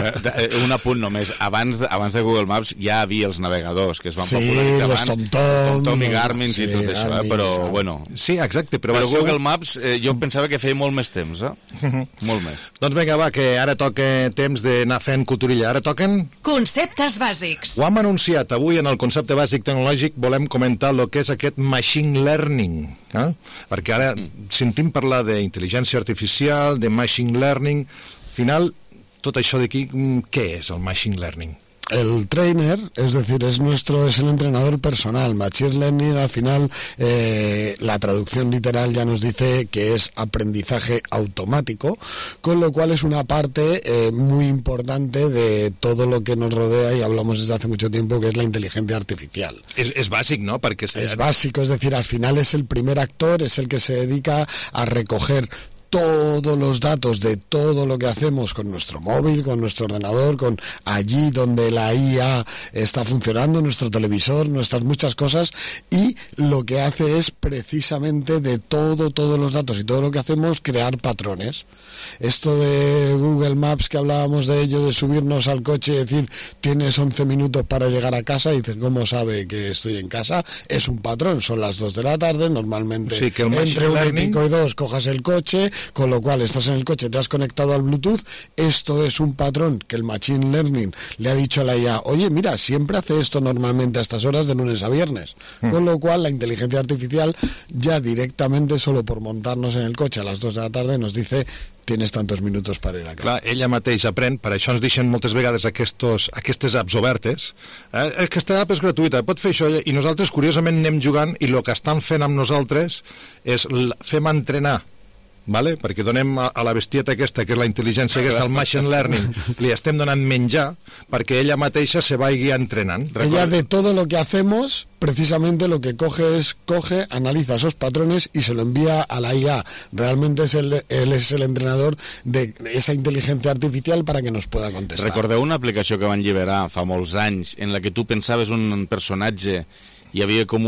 Un apunt només, abans de, abans de Google Maps ja havia els navegadors que es van sí, popularitzar abans, TomTom, TomTom i Garmin sí, i tot això, eh? Però exacte. bueno. Sí, exacte. Però, però ser... Google Maps eh, jo pensava que feia molt més temps, eh? Molt més. Doncs vinga, va, que ara toca temps d'anar fent culturilla. Ara toquen... Conceptes bàsics. Ho hem anunciat avui en el concepte bàsic tecnològic, volem comentar el que és aquest machine learning, eh? Perquè ara sentim parlar d'intel·ligència artificial, de machine learning, al final, tot això d'aquí, què és el machine learning? El trainer, es decir, es nuestro, es el entrenador personal. Machine Learning, al final, eh, la traducción literal ya nos dice que es aprendizaje automático, con lo cual es una parte eh, muy importante de todo lo que nos rodea y hablamos desde hace mucho tiempo, que es la inteligencia artificial. Es, es básico, ¿no? Porque es, es básico, es decir, al final es el primer actor, es el que se dedica a recoger todos los datos de todo lo que hacemos con nuestro móvil, con nuestro ordenador, con allí donde la I A está funcionando, nuestro televisor, nuestras muchas cosas, y lo que hace es precisamente de todo, todos los datos y todo lo que hacemos crear patrones. Esto de Google Maps que hablábamos de ello, de subirnos al coche y decir tienes once minutos para llegar a casa, y dices, ¿cómo sabe que estoy en casa? Es un patrón, son las dos de la tarde, normalmente sí, que el entre una y learning... pico y dos cojas el coche, con lo cual estás en el coche, te has conectado al Bluetooth. Esto es un patrón que el Machine Learning le ha dicho a la I A, oye, mira, siempre hace esto normalmente a estas horas de lunes a viernes. Mm. Con lo cual la inteligencia artificial ya directamente, solo por montarnos en el coche a las dos de la tarde, nos dice tienes tantos minutos per ir a casa. Clar, ella mateix aprèn, per això ens deixen moltes vegades aquestos, aquestes apps obertes. Eh, aquesta app és gratuïta, pot fer això, i nosaltres curiosament anem jugant, i el que estan fent amb nosaltres és fem entrenar, vale? Perquè donem a, a la bestieta aquesta, que és la intel·ligència aquesta, el machine learning, li estem donant menjar perquè ella mateixa se vagi entrenant. Ella de todo lo que hacemos, precisamente lo que coge es, coge, analiza esos patrones y se lo envía a la I A. Realmente es el, él es el entrenador de esa inteligencia artificial para que nos pueda contestar. Recordeu una aplicació que van lliberar fa molts anys en la que tu pensaves un personatge, hi havia com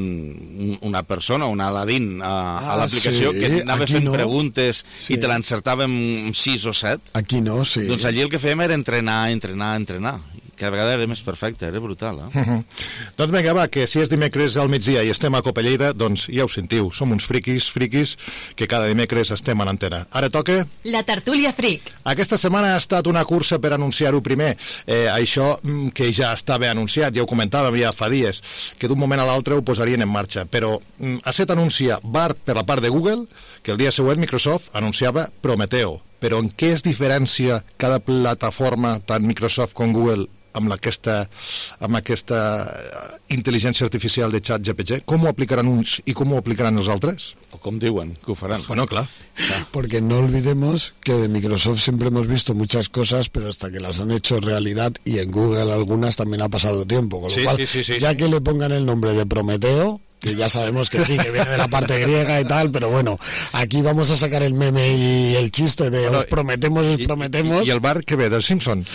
un, una persona, un Aladín a, ah, a l'aplicació, sí, que anava fent no. preguntes sí. i te l'encertàvem sis o set. Aquí no, sí. Doncs allí el que fèiem era entrenar, entrenar, entrenar. Cada vegada era més perfecte, era brutal, eh? Uh -huh. Doncs vinga, va, que si és dimecres al migdia i estem a Copa Lleida, doncs ja ho sentiu, som uns friquis, friquis, que cada dimecres estem a l'antena. Ara toca... La tertúlia fric. Aquesta setmana ha estat una cursa per anunciar-ho primer. Eh, això que ja estava anunciat, ja ho comentàvem ja fa dies, que d'un moment a l'altre ho posarien en marxa. Però mm, a set anuncia Bard per la part de Google, que el dia següent Microsoft anunciava Prometeo. Però en què es diferencia cada plataforma, tant Microsoft com Google, amb aquesta, amb aquesta intel·ligència artificial de ChatGPT? Com ho aplicaran uns i com ho aplicaran els altres? O com diuen que ho faran. Bueno, claro. Porque no olvidemos que de Microsoft siempre hemos visto muchas cosas, pero hasta que las han hecho realidad, y en Google algunas también ha pasado tiempo, con lo sí, cual, sí, sí, sí, ya sí. que le pongan el nombre de Prometeo, que ya sabemos que sí, que viene de la parte griega y tal, pero bueno, aquí vamos a sacar el meme y el chiste de bueno, os prometemos, os y, prometemos. ¿Y el Bard qué ve, del Simpson?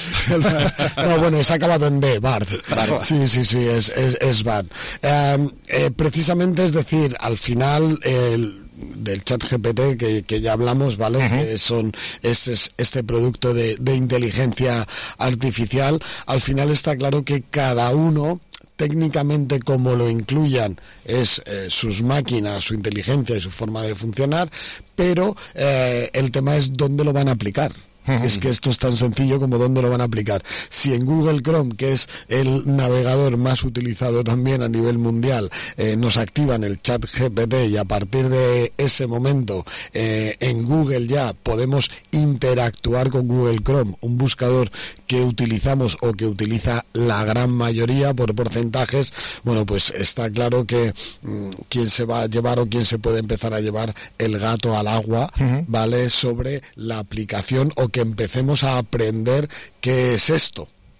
No, bueno, se ha acabado en D, Bard. Bard. Sí, sí, sí, es, es, es Bard. Eh, eh, precisamente, es decir, al final... el del chat G P T que, que ya hablamos, ¿vale? Uh-huh. Que son este, este producto de, de inteligencia artificial. Al final está claro que cada uno, técnicamente como lo incluyan, es eh, sus máquinas, su inteligencia y su forma de funcionar, pero eh, el tema es dónde lo van a aplicar. Es que esto es tan sencillo como dónde lo van a aplicar. Si en Google Chrome, que es el navegador más utilizado también a nivel mundial, eh, nos activan el chat G P T, y a partir de ese momento eh, en Google ya podemos interactuar con Google Chrome, un buscador que utilizamos o que utiliza la gran mayoría por porcentajes, bueno, pues está claro que mmm, quién se va a llevar o quién se puede empezar a llevar el gato al agua, uh-huh. ¿vale? Sobre la aplicación, o que empecemos a aprender qué es esto.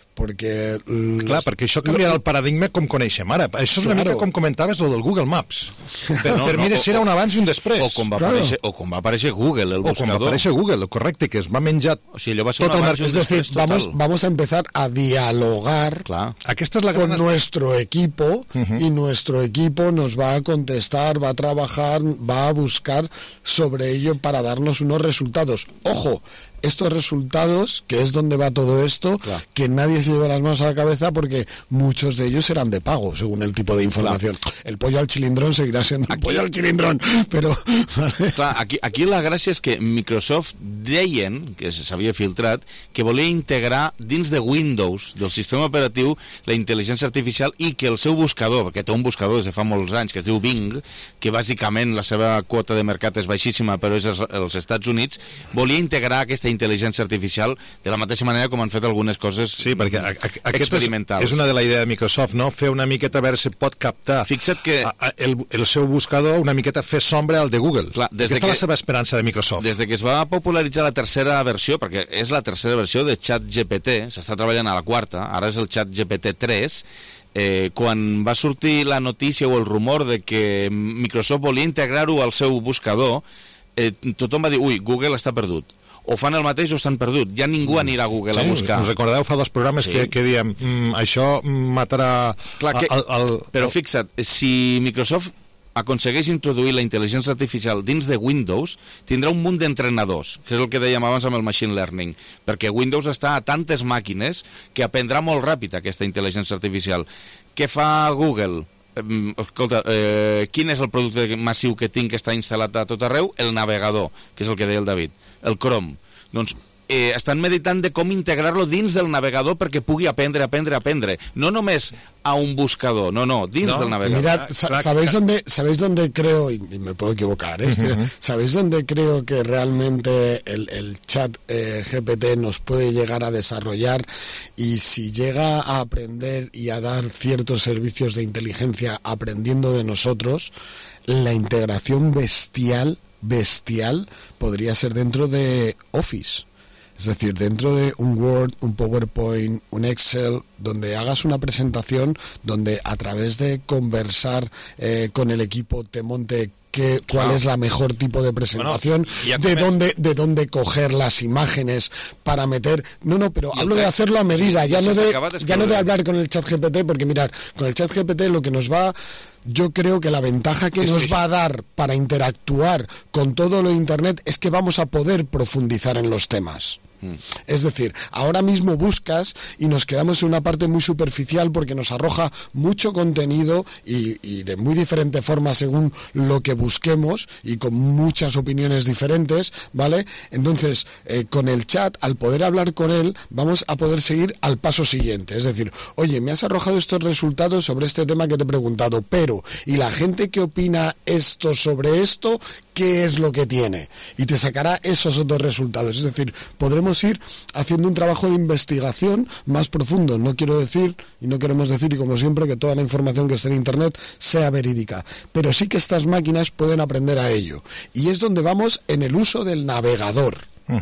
porque... Clar, perquè això canviarà el paradigma com coneixem ara. Això és una Claro. mica com comentaves el del Google Maps. Per, No, per no, mi de o- ser un abans i un després. O com va, Claro. aparèixer, o com va aparèixer Google, el O com va buscador. aparèixer Google, correcte, que es va menjar O sigui, allò va ser tot un el abans i mercat. un Es decir, després total. vamos, vamos a empezar a dialogar Clar. Aquesta és la gran... con nuestro equipo Ujú. y nuestro equipo nos va a contestar, va a trabajar, va a buscar sobre ello para darnos unos resultados. Ojo, estos resultados, que es donde va todo esto, Claro. que nadie se lleve las manos a la cabeza porque muchos de ellos serán de pago, según el tipo de información. El pollo al chilindrón seguirá siendo el pollo al chilindrón, pero... ¿vale? Clar, aquí, aquí la gràcia és que Microsoft deien, que s'havia filtrat, que volia integrar dins de Windows, del sistema operatiu, la intel·ligència artificial i que el seu buscador, perquè té un buscador des de fa molts anys, que es diu Bing, que bàsicament la seva quota de mercat és baixíssima, però és als, als Estats Units, volia integrar aquesta intel·ligència artificial de la mateixa manera com han fet algunes coses Sí, perquè a, a, aquesta és, experimentals. és una de la idea de Microsoft, no? Fer una miqueta a veure si pot captar Fixa't que... a, a, el, el seu buscador, una miqueta fer sombra al de Google. Clar, des de Aquesta és que- la seva esperança de Microsoft. Des de que es va popularitzar la tercera versió, perquè és la tercera versió de ChatGPT, s'està treballant a la quarta, ara és el ChatGPT tres, eh, quan va sortir la notícia o el rumor de que Microsoft volia integrar-ho al seu buscador, eh, tothom va dir, ui, Google està perdut. O fan el mateix o estan perdut. Ja ningú anirà a Google Sí, a buscar. us recordeu fa dos programes Sí. que, que diem mm, això matarà Clar, que, el, el, però el, fixa't, si Microsoft aconsegueix introduir la intel·ligència artificial dins de Windows, tindrà un munt d'entrenadors, que és el que dèiem abans amb el machine learning, perquè Windows està a tantes màquines que aprendrà molt ràpid aquesta intel·ligència artificial. Què fa Google? Eh, escolta, eh, quin és el producte massiu que tinc que està instal·lat a tot arreu? El navegador, que és el que deia el David, el Chrome. Doncs eh, estan meditant de com integrar-lo dins del navegador perquè pugui aprendre, aprendre, aprendre. No només a un buscador, no, no, dins No, del navegador. Mirad, sa- ¿sabéis dónde, ¿sabéis dónde creo, y y me puedo equivocar, ¿eh? Ujú, ujú. ¿Sabéis dónde creo que realmente el, el chat eh, G P T nos puede llegar a desarrollar? Y si llega a aprender y a dar ciertos servicios de inteligencia aprendiendo de nosotros, la integración bestial, bestial, podría ser dentro de Office. Es decir, dentro de un Word, un PowerPoint, un Excel, donde hagas una presentación, donde a través de conversar eh, con el equipo te monte qué, cuál Claro. es la mejor tipo de presentación, Bueno, ya de come- dónde de dónde coger las imágenes para meter. No, no, pero Y el hablo de te- hacerlo a medida, sí, ya y no se te de acaba de ya no de escribir. hablar con el chat G P T, porque mirar, con el chat G P T lo que nos va, yo creo que la ventaja que Es nos que- va a dar para interactuar con todo lo internet es que vamos a poder profundizar en los temas. Es decir, ahora mismo buscas y nos quedamos en una parte muy superficial porque nos arroja mucho contenido y, y de muy diferente forma según lo que busquemos y con muchas opiniones diferentes, ¿vale? Entonces, eh, con el chat, al poder hablar con él, vamos a poder seguir al paso siguiente. Es decir, oye, me has arrojado estos resultados sobre este tema que te he preguntado, pero, ¿y la gente que opina esto sobre esto? ¿Qué es lo que tiene? Y te sacará esos otros resultados. Es decir, podremos ir haciendo un trabajo de investigación más profundo. No quiero decir, y no queremos decir, y como siempre, que toda la información que esté en Internet sea verídica. Pero sí que estas máquinas pueden aprender a ello. Y es donde vamos en el uso del navegador.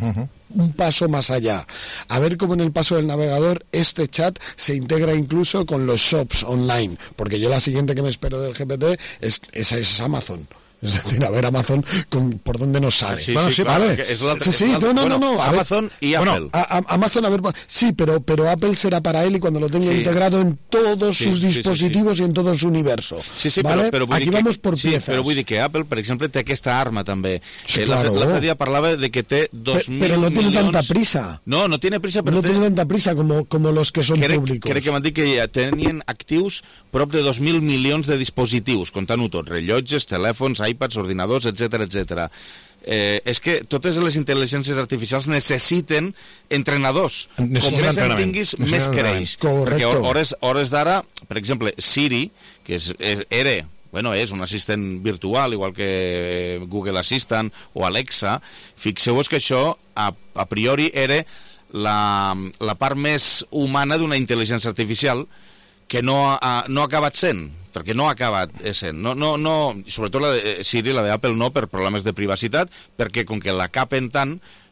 Un paso más allá. A ver cómo en el paso del navegador este chat se integra incluso con los shops online. Porque yo la siguiente que me espero del G P T es, es, es Amazon. Es decir, a ver Amazon con, por dónde nos sale. Ah, sí, bueno, sí, ¿vale? claro, que es la- sí, sí, es la- no, no, bueno, no, no, a ver. Amazon y Bueno, Apple. a- a- Amazon, a ver, sí, pero, pero Apple será para él y cuando lo tenga Sí. integrado en todos Sí, sus sí, sí, dispositivos y en todo su universo. Sí, sí, ¿vale? però, però vull Aquí dir que, vamos por sí, piezas. però vull dir que Apple, per exemple, té aquesta arma també. Sí, Eh, l'altre- claro. L'altre dia parlava de que té dos Pe- mil pero no tiene milions... tanta prisa. No, no tiene prisa, però No té... tiene tanta prisa como, como los que son crec, públicos. crec que m'han dit que ja tenien actius prop de dos mil milions de dispositius, comptant-ho tot, rellotges, telèfons, iPads, ordinadors, etcètera, etcètera. Eh, és que totes les intel·ligències artificials necessiten entrenadors. Necessiten Com més en entrenament. tinguis, Necessiten més entrenament. creix. Correcte. Perquè hores, hores d'ara, per exemple, Siri, que és, és, era bueno, és un assistent virtual, igual que Google Assistant o Alexa, fixeu-vos que això, a, a priori, era la, la part més humana d'una intel·ligència artificial que no ha, no ha acabat sent, perquè no ha acabat sent. No, no, no, sobretot la de Siri, la d'Apple no, per problemes de privacitat, perquè com que la capen tant,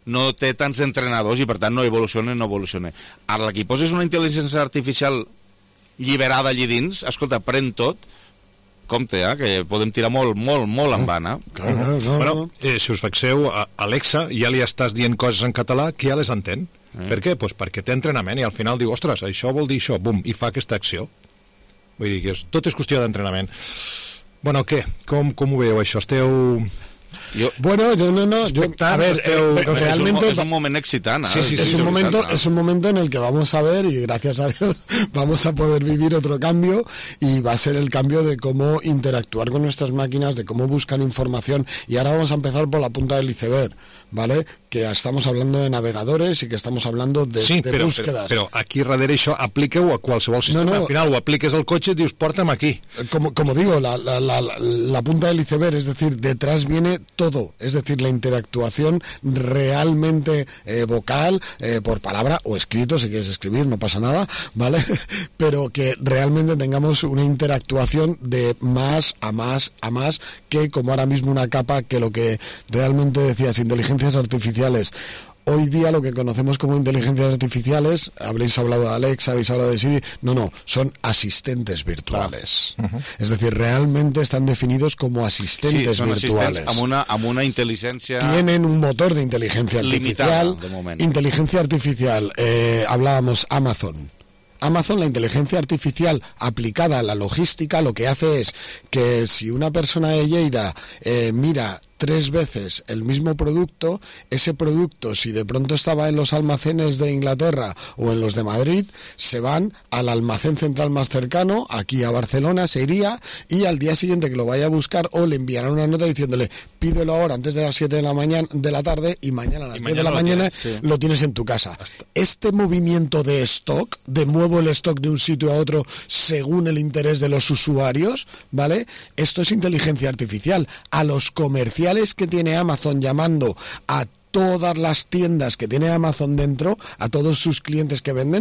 no té tants entrenadors i per tant no evoluciona i no evoluciona. Ara l'equip poses una intel·ligència artificial lliberada allí dins, escolta, pren tot, compte, eh, que podem tirar molt, molt, molt en vana. Clar, no, no, bueno, eh, si us fixeu, a Alexa ja li estàs dient coses en català que ja les entén. Eh. Per què? Pues perquè té entrenament i al final diu, ostres, això vol dir això, bum, i fa aquesta acció. Vull dir que és, tot és qüestió d'entrenament. Bueno, què? Com, com ho veieu, això? Esteu... Yo, bueno, yo no, no, yo, a ver, eh, realmente es un, es un momento excitante. Sí, sí, sí, es un momento, es un momento en el que vamos a ver y gracias a Dios vamos a poder vivir otro cambio y va a ser el cambio de cómo interactuar con nuestras máquinas, de cómo buscar información y ahora vamos a empezar por la punta del iceberg, ¿vale? Que estamos hablando de navegadores y que estamos hablando de, sí, de però, búsquedas. Però, però aquí darrere això aplica-ho a qualsevol sistema. No, no, al final ho apliques al cotxe i dius, porta'm aquí. Como, como digo, la, la, la, la punta del iceberg, es decir, detrás viene todo, es decir, la interactuación realmente eh, vocal, eh, por palabra o escrito, si quieres escribir, no pasa nada, ¿vale? Pero que realmente tengamos una interactuación de más a más a más que como ahora mismo una capa que lo que realmente decías, inteligencias artificiales. Hoy día lo que conocemos como inteligencias artificiales, habréis hablado de Alexa, habéis hablado de Siri, no, no, son asistentes virtuales. Uh-huh. Es decir, realmente están definidos como asistentes sí, son virtuales. Amb una, amb una inteligencia... Tienen un motor de inteligencia artificial. Limitada, de momento. Inteligencia artificial, eh, hablábamos Amazon. Amazon, la inteligencia artificial aplicada a la logística, lo que hace es que si una persona de Lleida eh, mira tres veces el mismo producto, ese producto, si de pronto estaba en los almacenes de Inglaterra o en los de Madrid, se van al almacén central más cercano, aquí a Barcelona, se iría, y al día siguiente que lo vaya a buscar o le enviarán una nota diciéndole, pídelo ahora antes de las siete de la mañana de la tarde y mañana a las diez de la mañana tienes, sí. lo tienes en tu casa. Hasta. Este movimiento de stock, de muevo el stock de un sitio a otro según el interés de los usuarios, ¿vale? Esto es inteligencia artificial. A los comerciantes que tiene Amazon llamando a todas las tiendas que tiene Amazon dentro, a todos sus clientes que venden.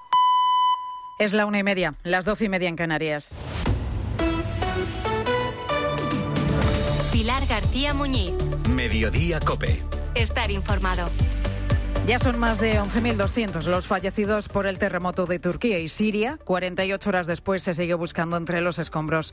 Es la una y media, las doce y media en Canarias. Pilar García Muñiz. Mediodía COPE. Estar informado. Ya son más de once mil doscientos los fallecidos por el terremoto de Turquía y Siria. cuarenta y ocho horas después se sigue buscando entre los escombros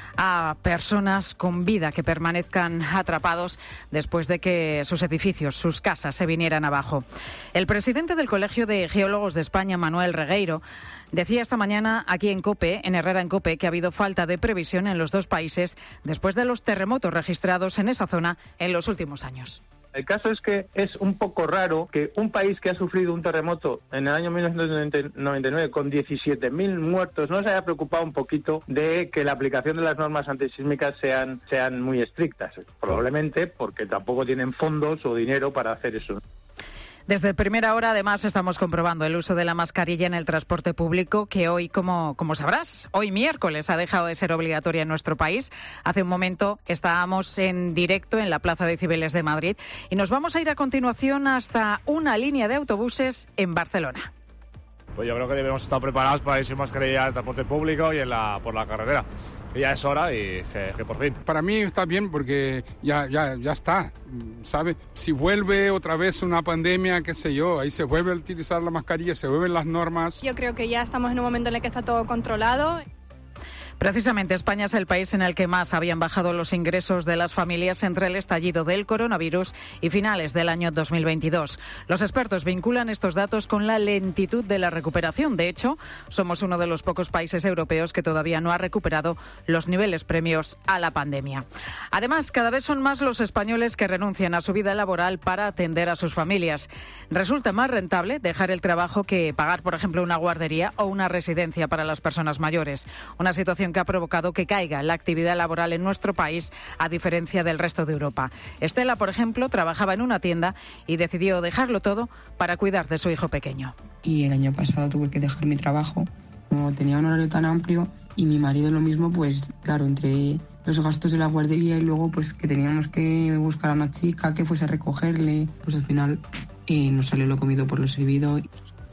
a personas con vida que permanezcan atrapados después de que sus edificios, sus casas, se vinieran abajo. El presidente del Colegio de Geólogos de España, Manuel Regueiro, decía esta mañana aquí en COPE, en Herrera en COPE, que ha habido falta de previsión en los dos países después de los terremotos registrados en esa zona en los últimos años. El caso es que es un poco raro que un país que ha sufrido un terremoto en el año mil novecientos noventa y nueve con diecisiete mil muertos no se haya preocupado un poquito de que la aplicación de las normas antisísmicas sean, sean muy estrictas. Probablemente porque tampoco tienen fondos o dinero para hacer eso. Desde primera hora, además, estamos comprobando el uso de la mascarilla en el transporte público, que hoy, como, como sabrás, hoy miércoles ha dejado de ser obligatoria en nuestro país. Hace un momento estábamos en directo en la Plaza de Cibeles de Madrid y nos vamos a ir a continuación hasta una línea de autobuses en Barcelona. Pues yo creo que debemos estar preparados para ir sin mascarilla en el transporte público y en la, por la carretera. Y ya es hora y que, que por fin. Para mí está bien porque ya, ya, ya está, ¿sabe? Si vuelve otra vez una pandemia, qué sé yo, ahí se vuelve a utilizar la mascarilla, se vuelven las normas. Yo creo que ya estamos en un momento en el que está todo controlado. Precisamente España es el país en el que más habían bajado los ingresos de las familias entre el estallido del coronavirus y finales del año dos mil veintidós. Los expertos vinculan estos datos con la lentitud de la recuperación. De hecho, somos uno de los pocos países europeos que todavía no ha recuperado los niveles previos a la pandemia. Además, cada vez son más los españoles que renuncian a su vida laboral para atender a sus familias. Resulta más rentable dejar el trabajo que pagar, por ejemplo, una guardería o una residencia para las personas mayores. Una situación que ha provocado que caiga la actividad laboral en nuestro país, a diferencia del resto de Europa. Estela, por ejemplo, trabajaba en una tienda y decidió dejarlo todo para cuidar de su hijo pequeño. Y el año pasado tuve que dejar mi trabajo, como tenía un horario tan amplio, y mi marido lo mismo, pues claro, entre los gastos de la guardería y luego pues que teníamos que buscar a una chica que fuese a recogerle, pues al final eh, nos salió lo comido por lo servido.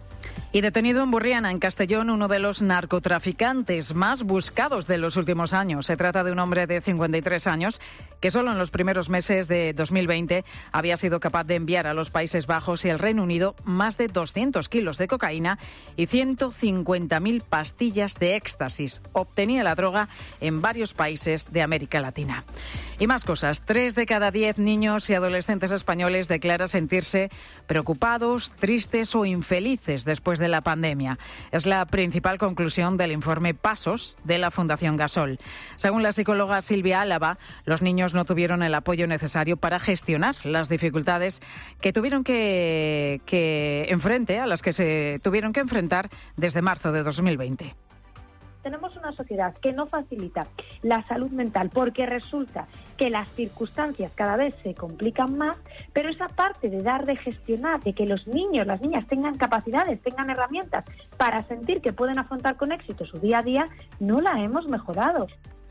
Y detenido en Burriana, en Castellón, uno de los narcotraficantes más buscados de los últimos años. Se trata de un hombre de cincuenta y tres años que solo en los primeros meses de dos mil veinte había sido capaz de enviar a los Países Bajos y el Reino Unido más de doscientos kilos de cocaína y ciento cincuenta mil pastillas de éxtasis. Obtenía la droga en varios países de América Latina. Y más cosas. Tres de cada diez niños y adolescentes españoles declaran sentirse preocupados, tristes o infelices después de la pandemia. Es la principal conclusión del informe Pasos de la Fundación Gasol. Según la psicóloga Silvia Álava, los niños no tuvieron el apoyo necesario para gestionar las dificultades que tuvieron que, que enfrente, a las que se tuvieron que enfrentar desde marzo de dos mil veinte. Tenemos una sociedad que no facilita la salud mental porque resulta que las circunstancias cada vez se complican más, pero esa parte de dar, de gestionar, de que los niños, las niñas tengan capacidades, tengan herramientas para sentir que pueden afrontar con éxito su día a día, no la hemos mejorado.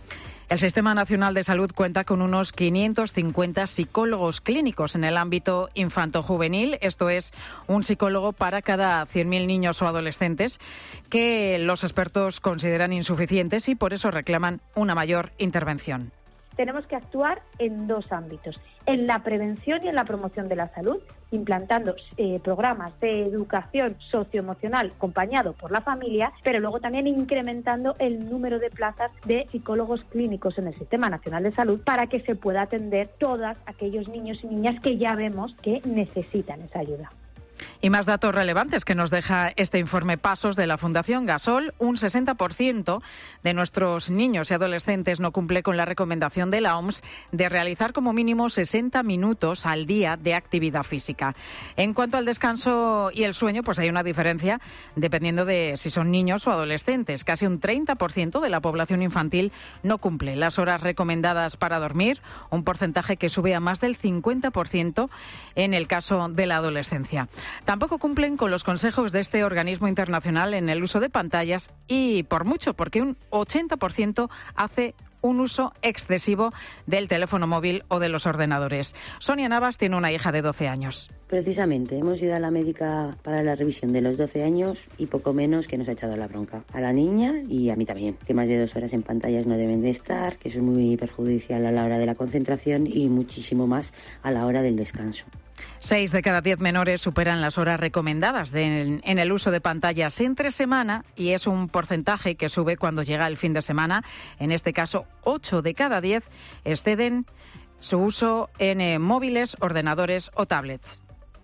El Sistema Nacional de Salud cuenta con unos quinientos cincuenta psicólogos clínicos en el ámbito infanto-juvenil. Esto es, un psicólogo para cada cien mil niños o adolescentes, que los expertos consideran insuficientes y por eso reclaman una mayor intervención. Tenemos que actuar en dos ámbitos, en la prevención y en la promoción de la salud, implantando eh, programas de educación socioemocional acompañado por la familia, pero luego también incrementando el número de plazas de psicólogos clínicos en el Sistema Nacional de Salud para que se pueda atender todos aquellos niños y niñas que ya vemos que necesitan esa ayuda. Y más datos relevantes que nos deja este informe Pasos de la Fundación Gasol. Un sesenta por ciento de nuestros niños y adolescentes no cumple con la recomendación de la O M S de realizar como mínimo sesenta minutos al día de actividad física. En cuanto al descanso y el sueño, pues hay una diferencia dependiendo de si son niños o adolescentes. Casi un treinta por ciento de la población infantil no cumple las horas recomendadas para dormir, un porcentaje que sube a más del cincuenta por ciento en el caso de la adolescencia. Tampoco cumplen con los consejos de este organismo internacional en el uso de pantallas y por mucho, porque un ochenta por ciento hace un uso excesivo del teléfono móvil o de los ordenadores. Sonia Navas tiene una hija de doce años. Precisamente, hemos ido a la médica para la revisión de los doce años y poco menos que nos ha echado la bronca. A la niña y a mí también, que más de dos horas en pantallas no deben de estar, que eso es muy perjudicial a la hora de la concentración y muchísimo más a la hora del descanso. Seis de cada diez menores superan las horas recomendadas de, en el uso de pantallas entre semana y es un porcentaje que sube cuando llega el fin de semana. En este caso, ocho de cada diez exceden su uso en eh, móviles, ordenadores o tablets.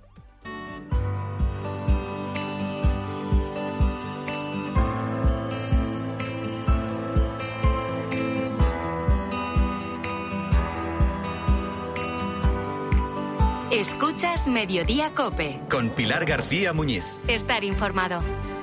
Escuchas Mediodía COPE. Con Pilar García Muñiz. Estar informado.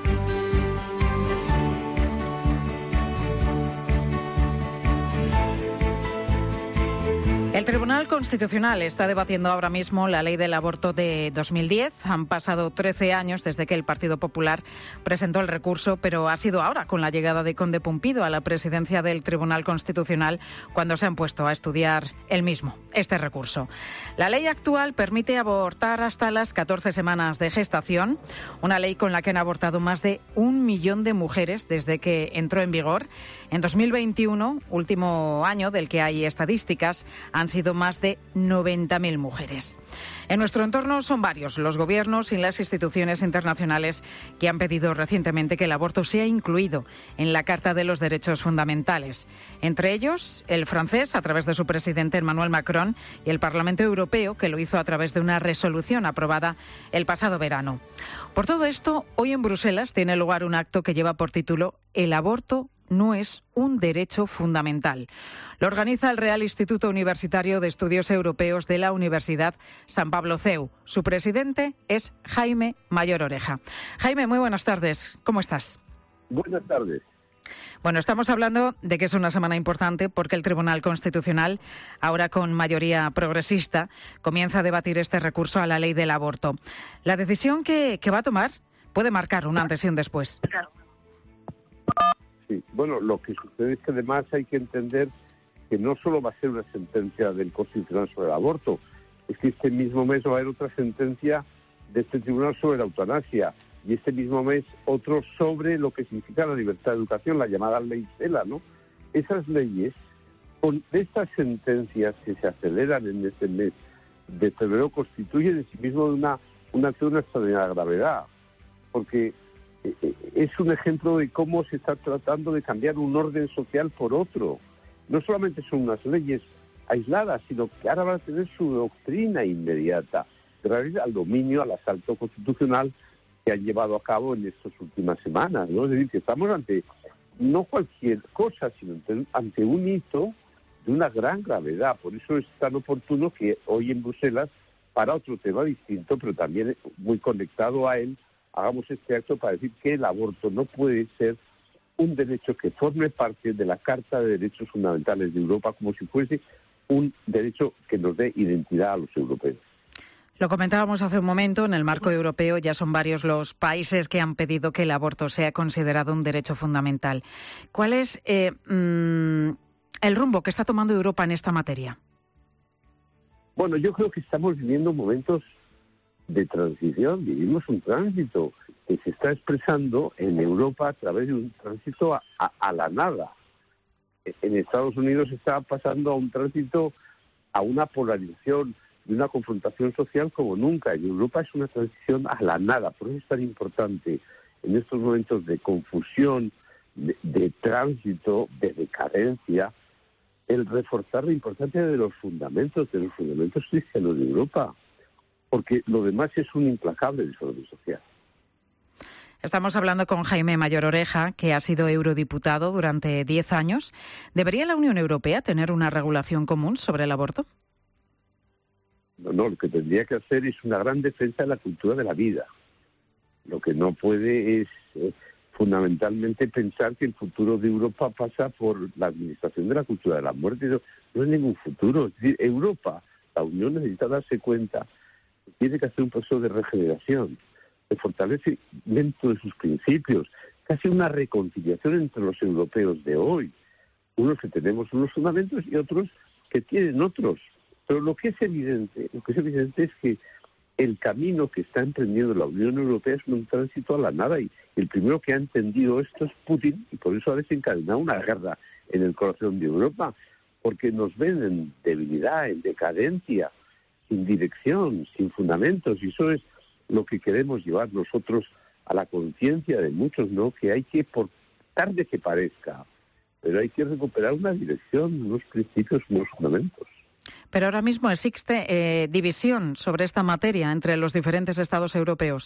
El Tribunal Constitucional está debatiendo ahora mismo la ley del aborto de dos mil diez. Han pasado trece años desde que el Partido Popular presentó el recurso, pero ha sido ahora, con la llegada de Conde Pumpido a la presidencia del Tribunal Constitucional, cuando se han puesto a estudiar el mismo, este recurso. La ley actual permite abortar hasta las catorce semanas de gestación, una ley con la que han abortado más de un millón de mujeres desde que entró en vigor. En dos mil veintiuno, último año del que hay estadísticas, han sido más de noventa mil mujeres. En nuestro entorno son varios los gobiernos y las instituciones internacionales que han pedido recientemente que el aborto sea incluido en la Carta de los Derechos Fundamentales. Entre ellos, el francés, a través de su presidente Emmanuel Macron, y el Parlamento Europeo, que lo hizo a través de una resolución aprobada el pasado verano. Por todo esto, hoy en Bruselas tiene lugar un acto que lleva por título «El aborto no es un derecho fundamental». Lo organiza el Real Instituto Universitario de Estudios Europeos de la Universidad San Pablo C E U. Su presidente es Jaime Mayor Oreja. Jaime, muy buenas tardes. ¿Cómo estás? Buenas tardes. Bueno, estamos hablando de que es una semana importante porque el Tribunal Constitucional, ahora con mayoría progresista, comienza a debatir este recurso a la ley del aborto. La decisión que, que va a tomar puede marcar un antes y un después. Sí, bueno, lo que sucede es que además hay que entender que no solo va a ser una sentencia del Constitucional sobre el aborto, es que este mismo mes va a haber otra sentencia de este tribunal sobre la eutanasia. y este mismo mes otro sobre lo que significa la libertad de educación, la llamada ley Cela, ¿no? Esas leyes, con estas sentencias que se aceleran en este mes de febrero, constituyen en sí mismo una, una acción de una extraordinaria gravedad, porque es un ejemplo de cómo se está tratando de cambiar un orden social por otro. No solamente son unas leyes aisladas, sino que ahora van a tener su doctrina inmediata, gracias al dominio, al asalto constitucional que han llevado a cabo en estas últimas semanas, ¿no? Es decir, que estamos ante no cualquier cosa, sino ante, ante un hito de una gran gravedad. Por eso es tan oportuno que hoy en Bruselas, para otro tema distinto, pero también muy conectado a él, hagamos este acto para decir que el aborto no puede ser un derecho que forme parte de la Carta de Derechos Fundamentales de Europa, como si fuese un derecho que nos dé identidad a los europeos. Lo comentábamos hace un momento, en el marco europeo ya son varios los países que han pedido que el aborto sea considerado un derecho fundamental. ¿Cuál es eh, mmm, el rumbo que está tomando Europa en esta materia? Bueno, yo creo que estamos viviendo momentos de transición, vivimos un tránsito que se está expresando en Europa a través de un tránsito a, a, a la nada. En Estados Unidos está pasando a un tránsito, a una polarización, de una confrontación social como nunca. En Europa es una transición a la nada. Por eso es tan importante en estos momentos de confusión, de, de tránsito, de decadencia, el reforzar la importancia de los fundamentos, de los fundamentos cristianos de Europa, porque lo demás es un implacable desorden social. Estamos hablando con Jaime Mayor Oreja, que ha sido eurodiputado durante diez años. ¿Debería la Unión Europea tener una regulación común sobre el aborto? No, no, lo que tendría que hacer es una gran defensa de la cultura de la vida. Lo que no puede es eh, fundamentalmente pensar que el futuro de Europa pasa por la administración de la cultura de la muerte. No, no es ningún futuro. Es decir, Europa, la Unión necesita darse cuenta que tiene que hacer un proceso de regeneración, de fortalecimiento de sus principios, casi una reconciliación entre los europeos de hoy. Unos que tenemos unos fundamentos y otros que tienen otros. Pero lo que es evidente, lo que es evidente es que el camino que está emprendiendo la Unión Europea es un tránsito a la nada, y el primero que ha entendido esto es Putin, y por eso ha desencadenado una guerra en el corazón de Europa, porque nos ven en debilidad, en decadencia, sin dirección, sin fundamentos, y eso es lo que queremos llevar nosotros a la conciencia de muchos, ¿no? Que hay que, por tarde que parezca, pero hay que recuperar una dirección, unos principios, unos fundamentos. Pero ahora mismo existe eh, división sobre esta materia entre los diferentes estados europeos.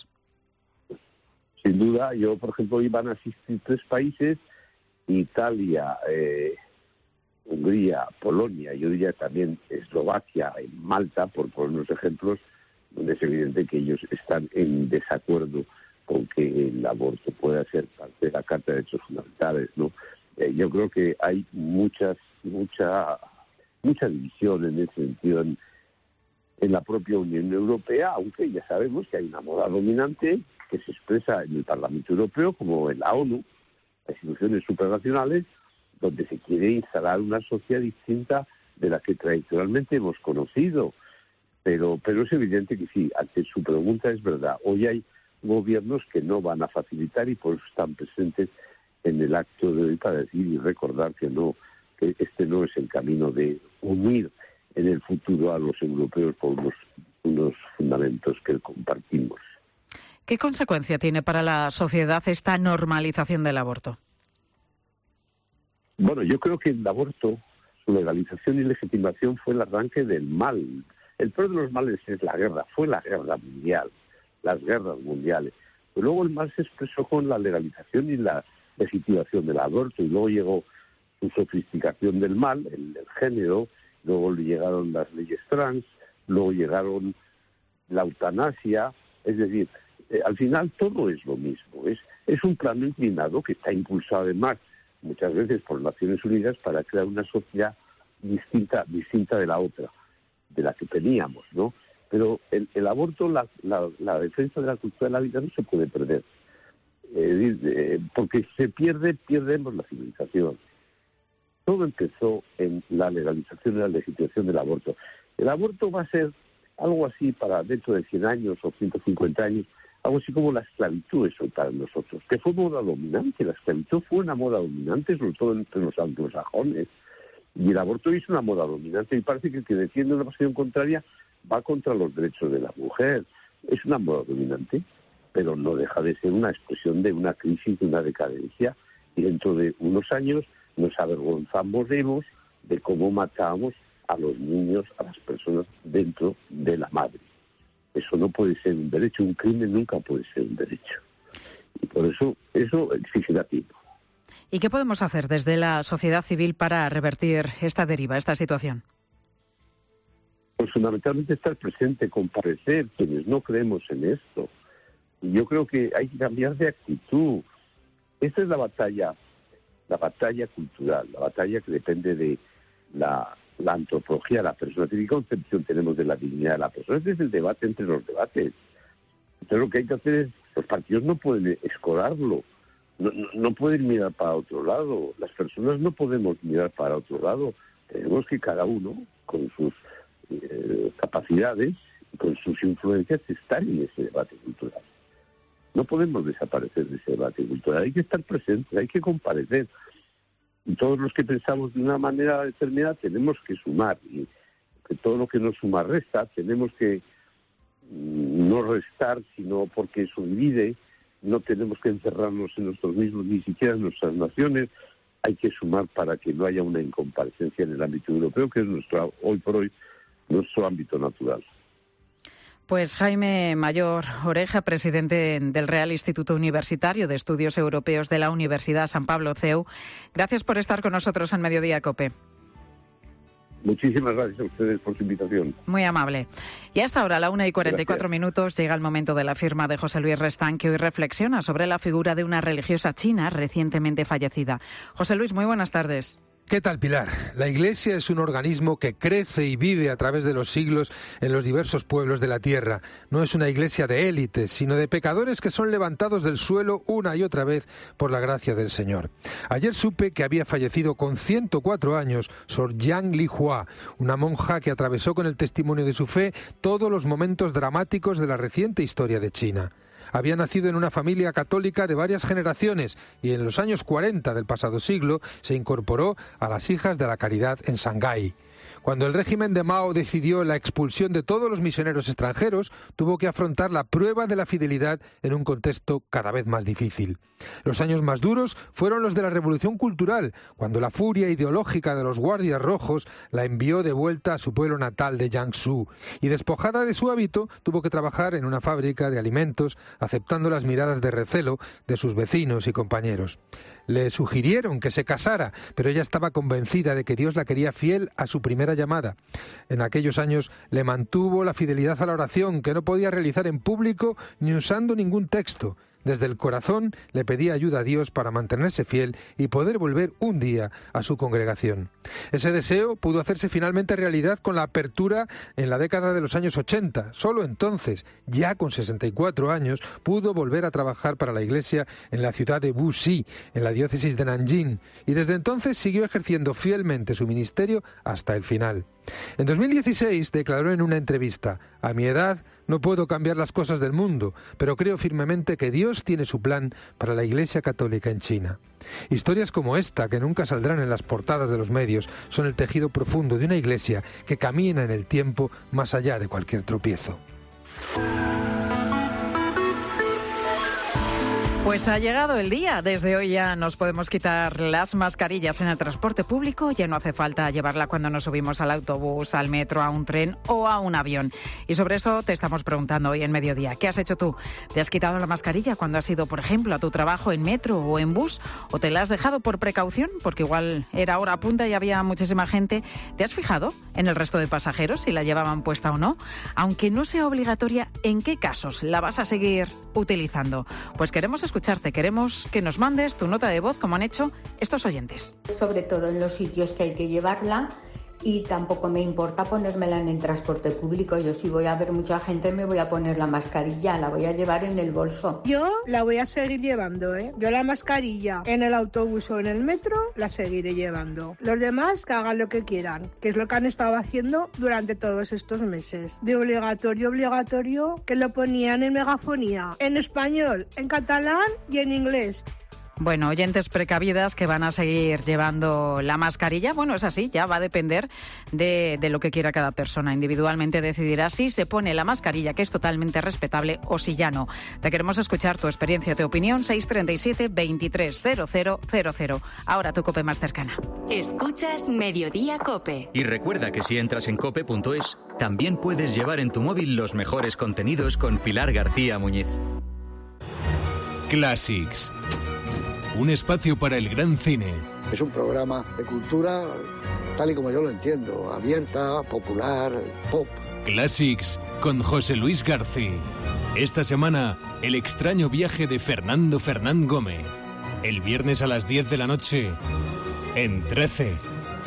Sin duda, yo, por ejemplo, hoy van a asistir tres países: Italia, eh, Hungría, Polonia, yo diría también Eslovaquia y Malta, por poner unos ejemplos, donde es evidente que ellos están en desacuerdo con que el aborto pueda ser parte de la Carta de Derechos Fundamentales, ¿no? Eh, yo creo que hay muchas, mucha... mucha división en ese sentido en, en la propia Unión Europea, aunque ya sabemos que hay una moda dominante que se expresa en el Parlamento Europeo, como en la ONU, las instituciones supranacionales, donde se quiere instalar una sociedad distinta de la que tradicionalmente hemos conocido. Pero, pero es evidente que sí, ante su pregunta es verdad. Hoy hay gobiernos que no van a facilitar y por eso están presentes en el acto de hoy para decir y recordar que no, que este no es el camino de unir en el futuro a los europeos por unos, unos fundamentos que compartimos. ¿Qué consecuencia tiene para la sociedad esta normalización del aborto? Bueno, yo creo que el aborto, su legalización y legitimación fue el arranque del mal. El peor de los males es la guerra, fue la guerra mundial, las guerras mundiales. Pero luego el mal se expresó con la legalización y la legitimación del aborto, y luego llegó su sofisticación del mal, el, el género, luego llegaron las leyes trans, luego llegaron la eutanasia, es decir, eh, al final todo es lo mismo, es, es un plano inclinado que está impulsado además muchas veces por Naciones Unidas para crear una sociedad distinta, distinta de la otra, de la que teníamos, ¿no? Pero el, el aborto, la, la, la defensa de la cultura de la vida no se puede perder, eh, eh, porque si se pierde, perdemos la civilización. Todo empezó en la legalización y la legitimación del aborto. El aborto va a ser algo así para dentro de cien años o ciento cincuenta años, algo así como la esclavitud, eso para nosotros, que fue moda dominante. La esclavitud fue una moda dominante, sobre todo entre los anglosajones, y el aborto es una moda dominante, y parece que el que defiende una posición contraria va contra los derechos de la mujer. Es una moda dominante, pero no deja de ser una expresión de una crisis, de una decadencia, y dentro de unos años nos avergonzamos de cómo matamos a los niños, a las personas dentro de la madre. Eso no puede ser un derecho, un crimen nunca puede ser un derecho. Y por eso, eso exige tiempo. ¿Y qué podemos hacer desde la sociedad civil para revertir esta deriva, esta situación? Pues fundamentalmente estar presente, comparecer, quienes no creemos en esto. Y yo creo que hay que cambiar de actitud. Esta es la batalla, la batalla cultural, la batalla que depende de la, la antropología de la persona. ¿Qué concepción tenemos de la dignidad de la persona? Este es el debate entre los debates. Entonces lo que hay que hacer es, los partidos no pueden escorarlo, no, no, no pueden mirar para otro lado, las personas no podemos mirar para otro lado. Tenemos que cada uno, con sus eh, capacidades, con sus influencias, estar en ese debate cultural. No podemos desaparecer de ese debate cultural, hay que estar presentes, hay que comparecer. Y todos los que pensamos de una manera determinada tenemos que sumar, y que todo lo que no suma resta, tenemos que no restar, sino porque eso divide, no tenemos que encerrarnos en nosotros mismos, ni siquiera en nuestras naciones, hay que sumar para que no haya una incomparecencia en el ámbito europeo, que es nuestro, hoy por hoy, nuestro ámbito natural. Pues Jaime Mayor Oreja, presidente del Real Instituto Universitario de Estudios Europeos de la Universidad San Pablo C E U, gracias por estar con nosotros en Mediodía COPE. Muchísimas gracias a ustedes por su invitación. Muy amable. Y hasta ahora, a la una y cuarenta y cuatro minutos, llega el momento de la firma de José Luis Restán, que hoy reflexiona sobre la figura de una religiosa china recientemente fallecida. José Luis, muy buenas tardes. ¿Qué tal, Pilar? La Iglesia es un organismo que crece y vive a través de los siglos en los diversos pueblos de la tierra. No es una Iglesia de élites, sino de pecadores que son levantados del suelo una y otra vez por la gracia del Señor. Ayer supe que había fallecido con ciento cuatro años Sor Yang Lihua, una monja que atravesó con el testimonio de su fe todos los momentos dramáticos de la reciente historia de China. Había nacido en una familia católica de varias generaciones y en los años cuarenta del pasado siglo se incorporó a las Hijas de la Caridad en Shanghái. Cuando el régimen de Mao decidió la expulsión de todos los misioneros extranjeros, tuvo que afrontar la prueba de la fidelidad en un contexto cada vez más difícil. Los años más duros fueron los de la Revolución Cultural, cuando la furia ideológica de los Guardias Rojos la envió de vuelta a su pueblo natal de Jiangsu, y despojada de su hábito, tuvo que trabajar en una fábrica de alimentos, aceptando las miradas de recelo de sus vecinos y compañeros. Le sugirieron que se casara, pero ella estaba convencida de que Dios la quería fiel a su primera llamada. En aquellos años le mantuvo la fidelidad a la oración, que no podía realizar en público ni usando ningún texto. Desde el corazón le pedía ayuda a Dios para mantenerse fiel y poder volver un día a su congregación. Ese deseo pudo hacerse finalmente realidad con la apertura en la década de los años ochenta. Solo entonces, ya con sesenta y cuatro años, pudo volver a trabajar para la Iglesia en la ciudad de Wuxi, en la diócesis de Nanjing, y desde entonces siguió ejerciendo fielmente su ministerio hasta el final. En dos mil dieciséis declaró en una entrevista: «A mi edad no puedo cambiar las cosas del mundo, pero creo firmemente que Dios tiene su plan para la Iglesia Católica en China». Historias como esta, que nunca saldrán en las portadas de los medios, son el tejido profundo de una Iglesia que camina en el tiempo más allá de cualquier tropiezo. Pues ha llegado el día. Desde hoy ya nos podemos quitar las mascarillas en el transporte público. Ya no hace falta llevarla cuando nos subimos al autobús, al metro, a un tren o a un avión. Y sobre eso te estamos preguntando hoy en Mediodía. ¿Qué has hecho tú? ¿Te has quitado la mascarilla cuando has ido, por ejemplo, a tu trabajo en metro o en bus? ¿O te la has dejado por precaución? Porque igual era hora punta y había muchísima gente. ¿Te has fijado en el resto de pasajeros si la llevaban puesta o no? Aunque no sea obligatoria, ¿en qué casos la vas a seguir utilizando? Pues queremos escuchar. Escucharte. Queremos que nos mandes tu nota de voz, como han hecho estos oyentes. Sobre todo en los sitios que hay que llevarla, y tampoco me importa ponérmela en el transporte público. Yo si voy a ver mucha gente me voy a poner la mascarilla, la voy a llevar en el bolso. Yo la voy a seguir llevando, ¿eh? Yo la mascarilla en el autobús o en el metro la seguiré llevando. Los demás que hagan lo que quieran, que es lo que han estado haciendo durante todos estos meses. De obligatorio, obligatorio, que lo ponían en megafonía, en español, en catalán y en inglés. Bueno, oyentes precavidas que van a seguir llevando la mascarilla. Bueno, es así, ya va a depender de, de lo que quiera cada persona. Individualmente decidirá si se pone la mascarilla, que es totalmente respetable, o si ya no. Te queremos escuchar tu experiencia, tu opinión. seis treinta y siete, veintitrés, cero cero cero cero. Ahora tu COPE más cercana. Escuchas Mediodía COPE. Y recuerda que si entras en cope punto es, también puedes llevar en tu móvil los mejores contenidos con Pilar García Muñiz. Classics. Un espacio para el gran cine. Es un programa de cultura tal y como yo lo entiendo, abierta, popular, pop. Classics con José Luis García. Esta semana, el extraño viaje de Fernando Fernán Gómez. El viernes a las diez de la noche, en trece.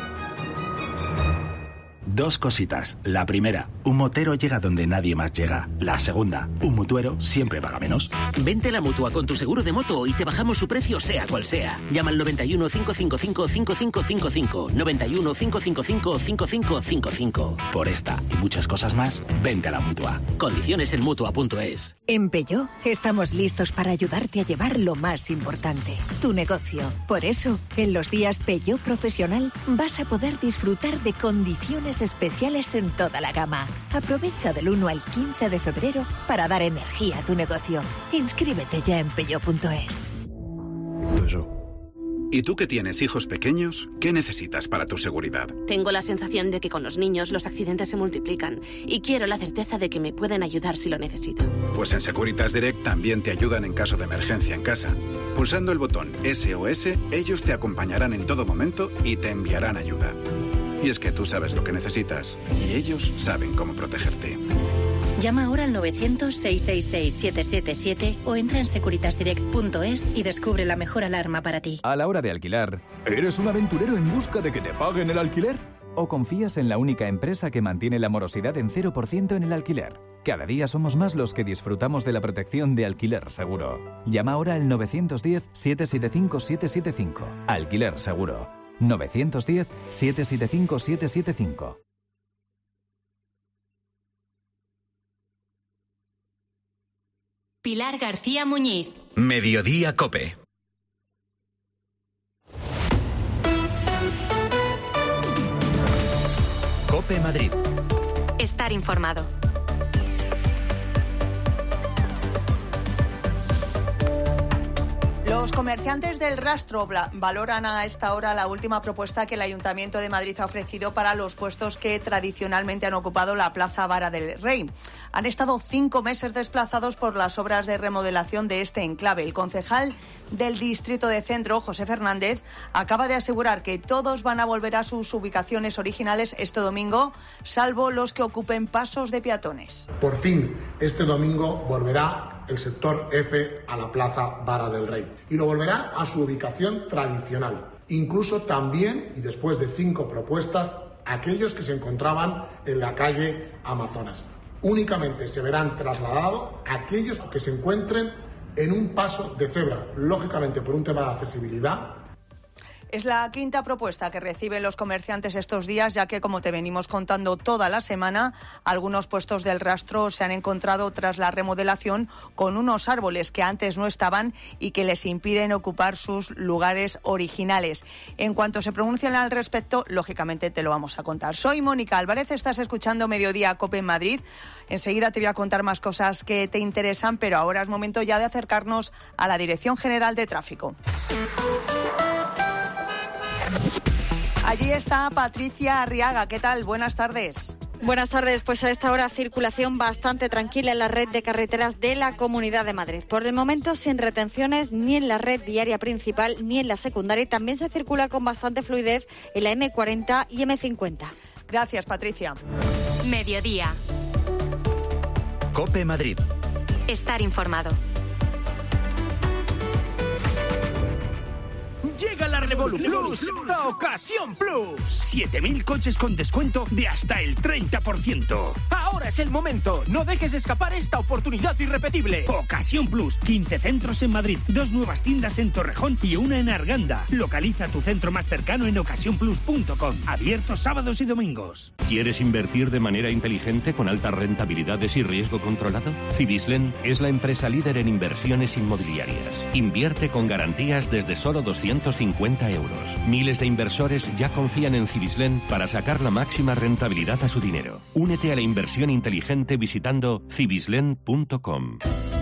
Dos cositas. La primera, un motero llega donde nadie más llega. La segunda, un mutuero siempre paga menos. Vente a la Mutua con tu seguro de moto y te bajamos su precio sea cual sea. Llama al noventa y uno, cinco cinco cinco, cinco cinco cinco cinco. noventa y uno, cinco cinco cinco, cinco cinco cinco cinco. Por esta y muchas cosas más, vente a la Mutua. Condiciones en Mutua punto es. En Peugeot estamos listos para ayudarte a llevar lo más importante, tu negocio. Por eso, en los días Peugeot Profesional vas a poder disfrutar de condiciones especiales en toda la gama. Aprovecha del uno al quince de febrero para dar energía a tu negocio. Inscríbete ya en Peugeot punto es. ¿Y tú que tienes hijos pequeños? ¿Qué necesitas para tu seguridad? Tengo la sensación de que con los niños los accidentes se multiplican y quiero la certeza de que me pueden ayudar si lo necesito. Pues en Securitas Direct también te ayudan en caso de emergencia en casa. Pulsando el botón S O S, ellos te acompañarán en todo momento y te enviarán ayuda. Y es que tú sabes lo que necesitas y ellos saben cómo protegerte. Llama ahora al novecientos, seiscientos sesenta y seis, setecientos setenta y siete o entra en securitas direct punto es y descubre la mejor alarma para ti. A la hora de alquilar, ¿eres un aventurero en busca de que te paguen el alquiler? ¿O confías en la única empresa que mantiene la morosidad en cero por ciento en el alquiler? Cada día somos más los que disfrutamos de la protección de Alquiler Seguro. Llama ahora al novecientos diez, setecientos setenta y cinco, setecientos setenta y cinco. Alquiler Seguro. novecientos diez, setecientos setenta y cinco, setecientos setenta y cinco. Pilar García Muñiz. Mediodía COPE. COPE Madrid. Estar informado. Los comerciantes del rastro valoran a esta hora la última propuesta que el Ayuntamiento de Madrid ha ofrecido para los puestos que tradicionalmente han ocupado la Plaza Vara del Rey. Han estado cinco meses desplazados por las obras de remodelación de este enclave. El concejal del Distrito de Centro, José Fernández, acaba de asegurar que todos van a volver a sus ubicaciones originales este domingo, salvo los que ocupen pasos de peatones. Por fin, este domingo volverá el sector F a la Plaza Vara del Rey y lo volverá a su ubicación tradicional. Incluso también, y después de cinco propuestas, aquellos que se encontraban en la calle Amazonas. Únicamente se verán trasladados aquellos que se encuentren en un paso de cebra, lógicamente por un tema de accesibilidad. Es la quinta propuesta que reciben los comerciantes estos días, ya que, como te venimos contando toda la semana, algunos puestos del rastro se han encontrado tras la remodelación con unos árboles que antes no estaban y que les impiden ocupar sus lugares originales. En cuanto se pronuncien al respecto, lógicamente te lo vamos a contar. Soy Mónica Álvarez, estás escuchando Mediodía COPE en Madrid. Enseguida te voy a contar más cosas que te interesan, pero ahora es momento ya de acercarnos a la Dirección General de Tráfico. Allí está Patricia Arriaga. ¿Qué tal? Buenas tardes. Buenas tardes. Pues a esta hora circulación bastante tranquila en la red de carreteras de la Comunidad de Madrid. Por el momento sin retenciones ni en la red viaria principal ni en la secundaria. Y también se circula con bastante fluidez en la eme cuarenta y eme cincuenta. Gracias, Patricia. Mediodía. COPE Madrid. Estar informado. Llega Llega la Revolut Plus, la Ocasión Plus. siete mil coches con descuento de hasta el treinta por ciento. Ahora es el momento. No dejes escapar esta oportunidad irrepetible. Ocasión Plus. quince centros en Madrid, dos nuevas tiendas en Torrejón y una en Arganda. Localiza tu centro más cercano en ocasión plus punto com. Abierto sábados y domingos. ¿Quieres invertir de manera inteligente con altas rentabilidades y riesgo controlado? Cibislen es la empresa líder en inversiones inmobiliarias. Invierte con garantías desde solo doscientos cincuenta euros. Miles de inversores ya confían en Cibislen para sacar la máxima rentabilidad a su dinero. Únete a la inversión inteligente visitando cibislen punto com.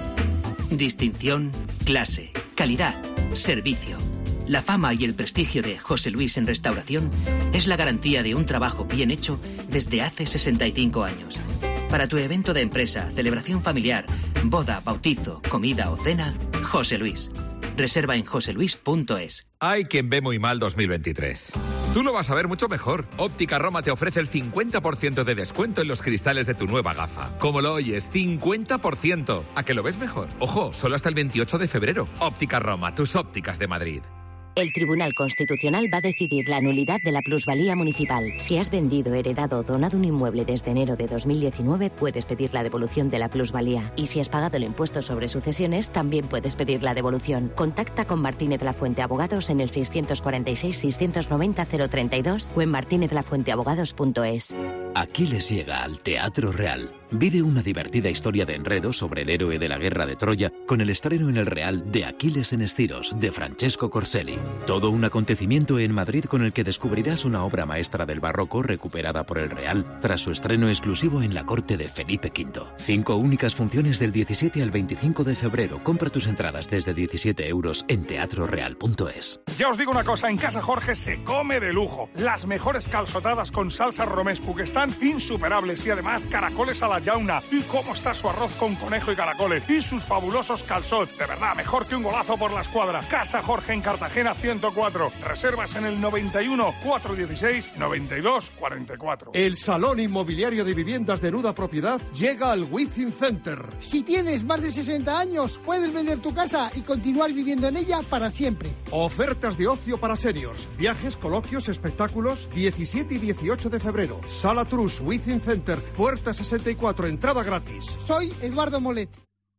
Distinción, clase, calidad, servicio. La fama y el prestigio de José Luis en restauración es la garantía de un trabajo bien hecho desde hace sesenta y cinco años. Para tu evento de empresa, celebración familiar, boda, bautizo, comida o cena, José Luis. Reserva en josé luis punto es. Hay quien ve muy mal dos mil veintitrés. Tú lo vas a ver mucho mejor. Óptica Roma te ofrece el cincuenta por ciento de descuento en los cristales de tu nueva gafa. ¿Cómo lo oyes? cincuenta por ciento. ¿A que lo ves mejor? Ojo, solo hasta el veintiocho de febrero. Óptica Roma, tus ópticas de Madrid. El Tribunal Constitucional va a decidir la nulidad de la plusvalía municipal. Si has vendido, heredado o donado un inmueble desde enero de dos mil diecinueve, puedes pedir la devolución de la plusvalía. Y si has pagado el impuesto sobre sucesiones, también puedes pedir la devolución. Contacta con Martínez Lafuente Abogados en el seiscientos cuarenta y seis, seiscientos noventa, cero treinta y dos o en martínez lafuente abogados punto es. Aquiles llega al Teatro Real. Vive una divertida historia de enredo sobre el héroe de la guerra de Troya con el estreno en el Real de Aquiles en Estiros, de Francesco Corselli. Todo un acontecimiento en Madrid con el que descubrirás una obra maestra del barroco recuperada por el Real tras su estreno exclusivo en la corte de Felipe quinto. Cinco únicas funciones del diecisiete al veinticinco de febrero. Compra tus entradas desde diecisiete euros en teatro real punto es. Ya os digo una cosa, en Casa Jorge se come de lujo. Las mejores calzotadas con salsa romescu que están insuperables y además caracoles a la yauna. Y cómo está su arroz con conejo y caracoles y sus fabulosos calzots. De verdad, mejor que un golazo por la escuadra. Casa Jorge en Cartagena ciento cuatro. Reservas en el noventa y uno, cuatrocientos dieciséis, noventa y dos, cuarenta y cuatro. El Salón Inmobiliario de Viviendas de Nuda Propiedad llega al Within Center. Si tienes más de sesenta años, puedes vender tu casa y continuar viviendo en ella para siempre. Ofertas de ocio para seniors, viajes, coloquios, espectáculos, diecisiete y dieciocho de febrero. Sala Trus, Within Center, puerta sesenta y cuatro, entrada gratis. Soy Eduardo Molet.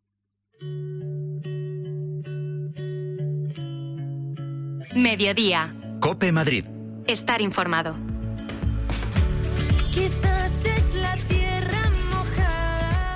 Mediodía. COPE Madrid. Estar informado. Quizás es la tierra mojada,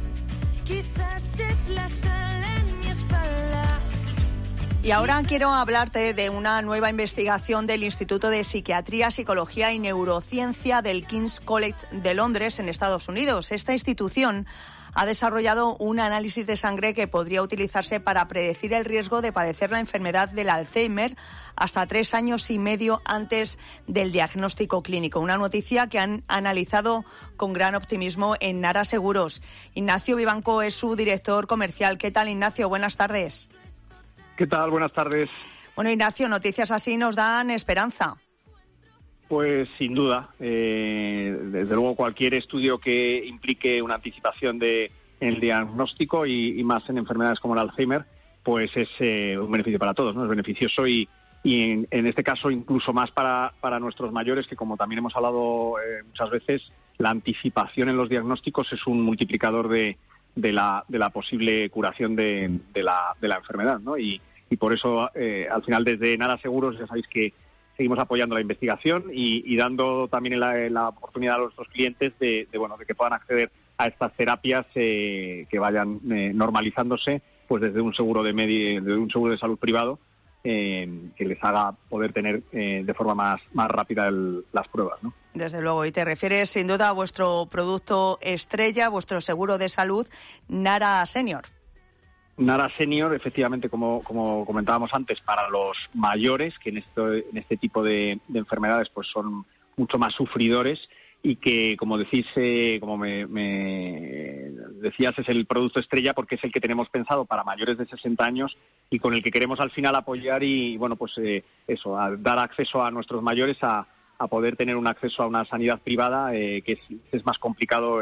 quizás es la sal en mi espalda. Y ahora quiero hablarte de una nueva investigación del Instituto de Psiquiatría, Psicología y Neurociencia del King's College de Londres, en Estados Unidos. Esta institución ha desarrollado un análisis de sangre que podría utilizarse para predecir el riesgo de padecer la enfermedad del Alzheimer hasta tres años y medio antes del diagnóstico clínico. Una noticia que han analizado con gran optimismo en Nara Seguros. Ignacio Vivanco es su director comercial. ¿Qué tal, Ignacio? Buenas tardes. ¿Qué tal? Buenas tardes. Bueno, Ignacio, noticias así nos dan esperanza. Pues sin duda, eh, desde luego cualquier estudio que implique una anticipación de el diagnóstico y, y más en enfermedades como el Alzheimer, pues es eh, un beneficio para todos, ¿no? Es beneficioso y, y en, en este caso incluso más para, para nuestros mayores, que como también hemos hablado eh, muchas veces, la anticipación en los diagnósticos es un multiplicador de, de, la, de la posible curación de, de, la, de la enfermedad, ¿no? Y, y por eso, eh, al final, desde Nara Seguros, ya sabéis que seguimos apoyando la investigación y, y dando también la, la oportunidad a nuestros clientes de, de bueno de que puedan acceder a estas terapias eh, que vayan eh, normalizándose, pues desde un seguro de medi- desde un seguro de salud privado eh, que les haga poder tener eh, de forma más más rápida el, las pruebas, ¿no? Desde luego, y te refieres sin duda a vuestro producto estrella, vuestro seguro de salud Nara Senior. Nara Senior, efectivamente, como, como comentábamos antes, para los mayores, que en, esto, en este tipo de, de enfermedades pues son mucho más sufridores y que, como decís, eh, como me, me decías, es el producto estrella porque es el que tenemos pensado para mayores de sesenta años y con el que queremos al final apoyar y, bueno, pues eh, eso, a dar acceso a nuestros mayores a, a poder tener un acceso a una sanidad privada eh, que es, es más complicado eh,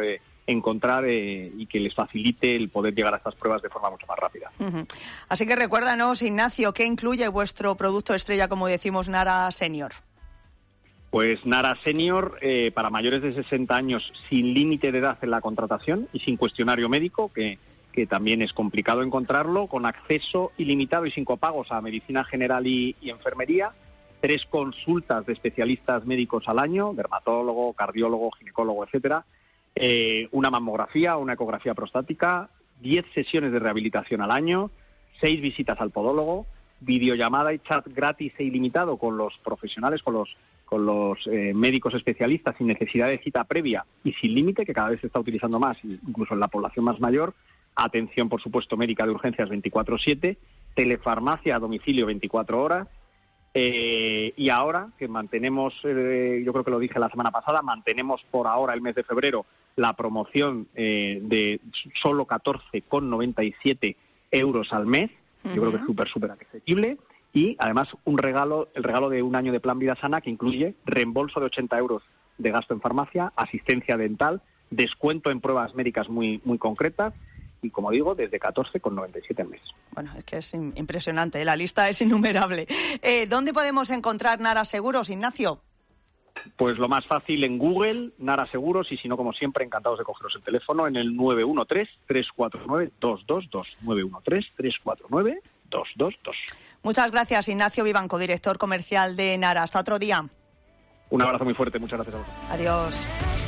encontrar eh, y que les facilite el poder llegar a estas pruebas de forma mucho más rápida. Uh-huh. Así que recuérdanos, Ignacio, ¿qué incluye vuestro producto estrella, como decimos, Nara Senior? Pues Nara Senior, eh, para mayores de sesenta años, sin límite de edad en la contratación y sin cuestionario médico, que, que también es complicado encontrarlo, con acceso ilimitado y sin copagos a medicina general y, y enfermería, tres consultas de especialistas médicos al año, dermatólogo, cardiólogo, ginecólogo, etcétera, eh, una mamografía, una ecografía prostática, diez sesiones de rehabilitación al año, seis visitas al podólogo, videollamada y chat gratis e ilimitado con los profesionales, con los con los eh, médicos especialistas sin necesidad de cita previa y sin límite, que cada vez se está utilizando más, incluso en la población más mayor. Atención, por supuesto, médica de urgencias veinticuatro siete, telefarmacia a domicilio veinticuatro horas. Eh, y ahora que mantenemos, eh, yo creo que lo dije la semana pasada, mantenemos por ahora el mes de febrero la promoción eh, de solo catorce con noventa y siete euros al mes. Yo uh-huh. creo que es súper, súper accesible. Y además un regalo, el regalo de un año de Plan Vida Sana, que incluye reembolso de ochenta euros de gasto en farmacia, asistencia dental, descuento en pruebas médicas muy, muy concretas. Y, como digo, desde catorce con noventa y siete al mes. Bueno, es que es impresionante, la lista es innumerable. Eh, ¿Dónde podemos encontrar Nara Seguros, Ignacio? Pues lo más fácil en Google, Nara Seguros, y si no, como siempre, encantados de cogeros el teléfono en el nueve uno tres, tres cuatro nueve, dos dos dos. nueve uno tres, tres cuatro nueve, dos dos dos. Muchas gracias, Ignacio Vivanco, director comercial de Nara. Hasta otro día. Un abrazo muy fuerte, muchas gracias a vosotros. Adiós.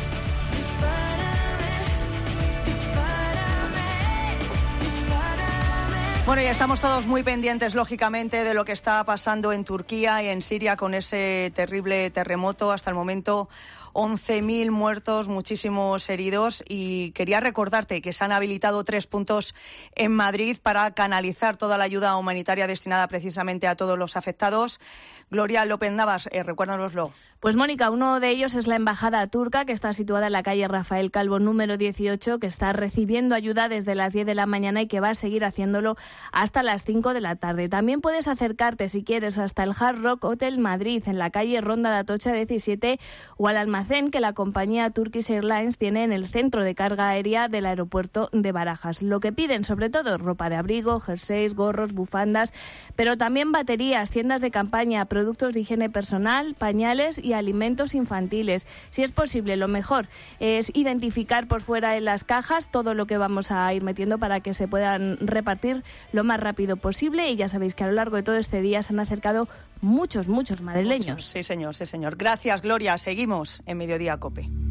Bueno, y estamos todos muy pendientes, lógicamente, de lo que está pasando en Turquía y en Siria con ese terrible terremoto. Hasta el momento, once mil muertos, muchísimos heridos. Y quería recordarte que se han habilitado tres puntos en Madrid para canalizar toda la ayuda humanitaria destinada precisamente a todos los afectados. Gloria López Navas, eh, recuérdanoslo. Pues Mónica, uno de ellos es la embajada turca, que está situada en la calle Rafael Calvo número dieciocho, que está recibiendo ayuda desde las diez de la mañana y que va a seguir haciéndolo hasta las cinco de la tarde. También puedes acercarte, si quieres, hasta el Hard Rock Hotel Madrid, en la calle Ronda de Atocha diecisiete, o al almacén que la compañía Turkish Airlines tiene en el centro de carga aérea del aeropuerto de Barajas. Lo que piden, sobre todo, ropa de abrigo, jerseys, gorros, bufandas, pero también baterías, tiendas de campaña, productos de higiene personal, pañales y alimentos infantiles. Si es posible, lo mejor es identificar por fuera en las cajas todo lo que vamos a ir metiendo para que se puedan repartir lo más rápido posible. Y ya sabéis que a lo largo de todo este día se han acercado muchos, muchos madrileños. Muchos. Sí, señor, sí, señor. Gracias, Gloria. Seguimos en Mediodía COPE.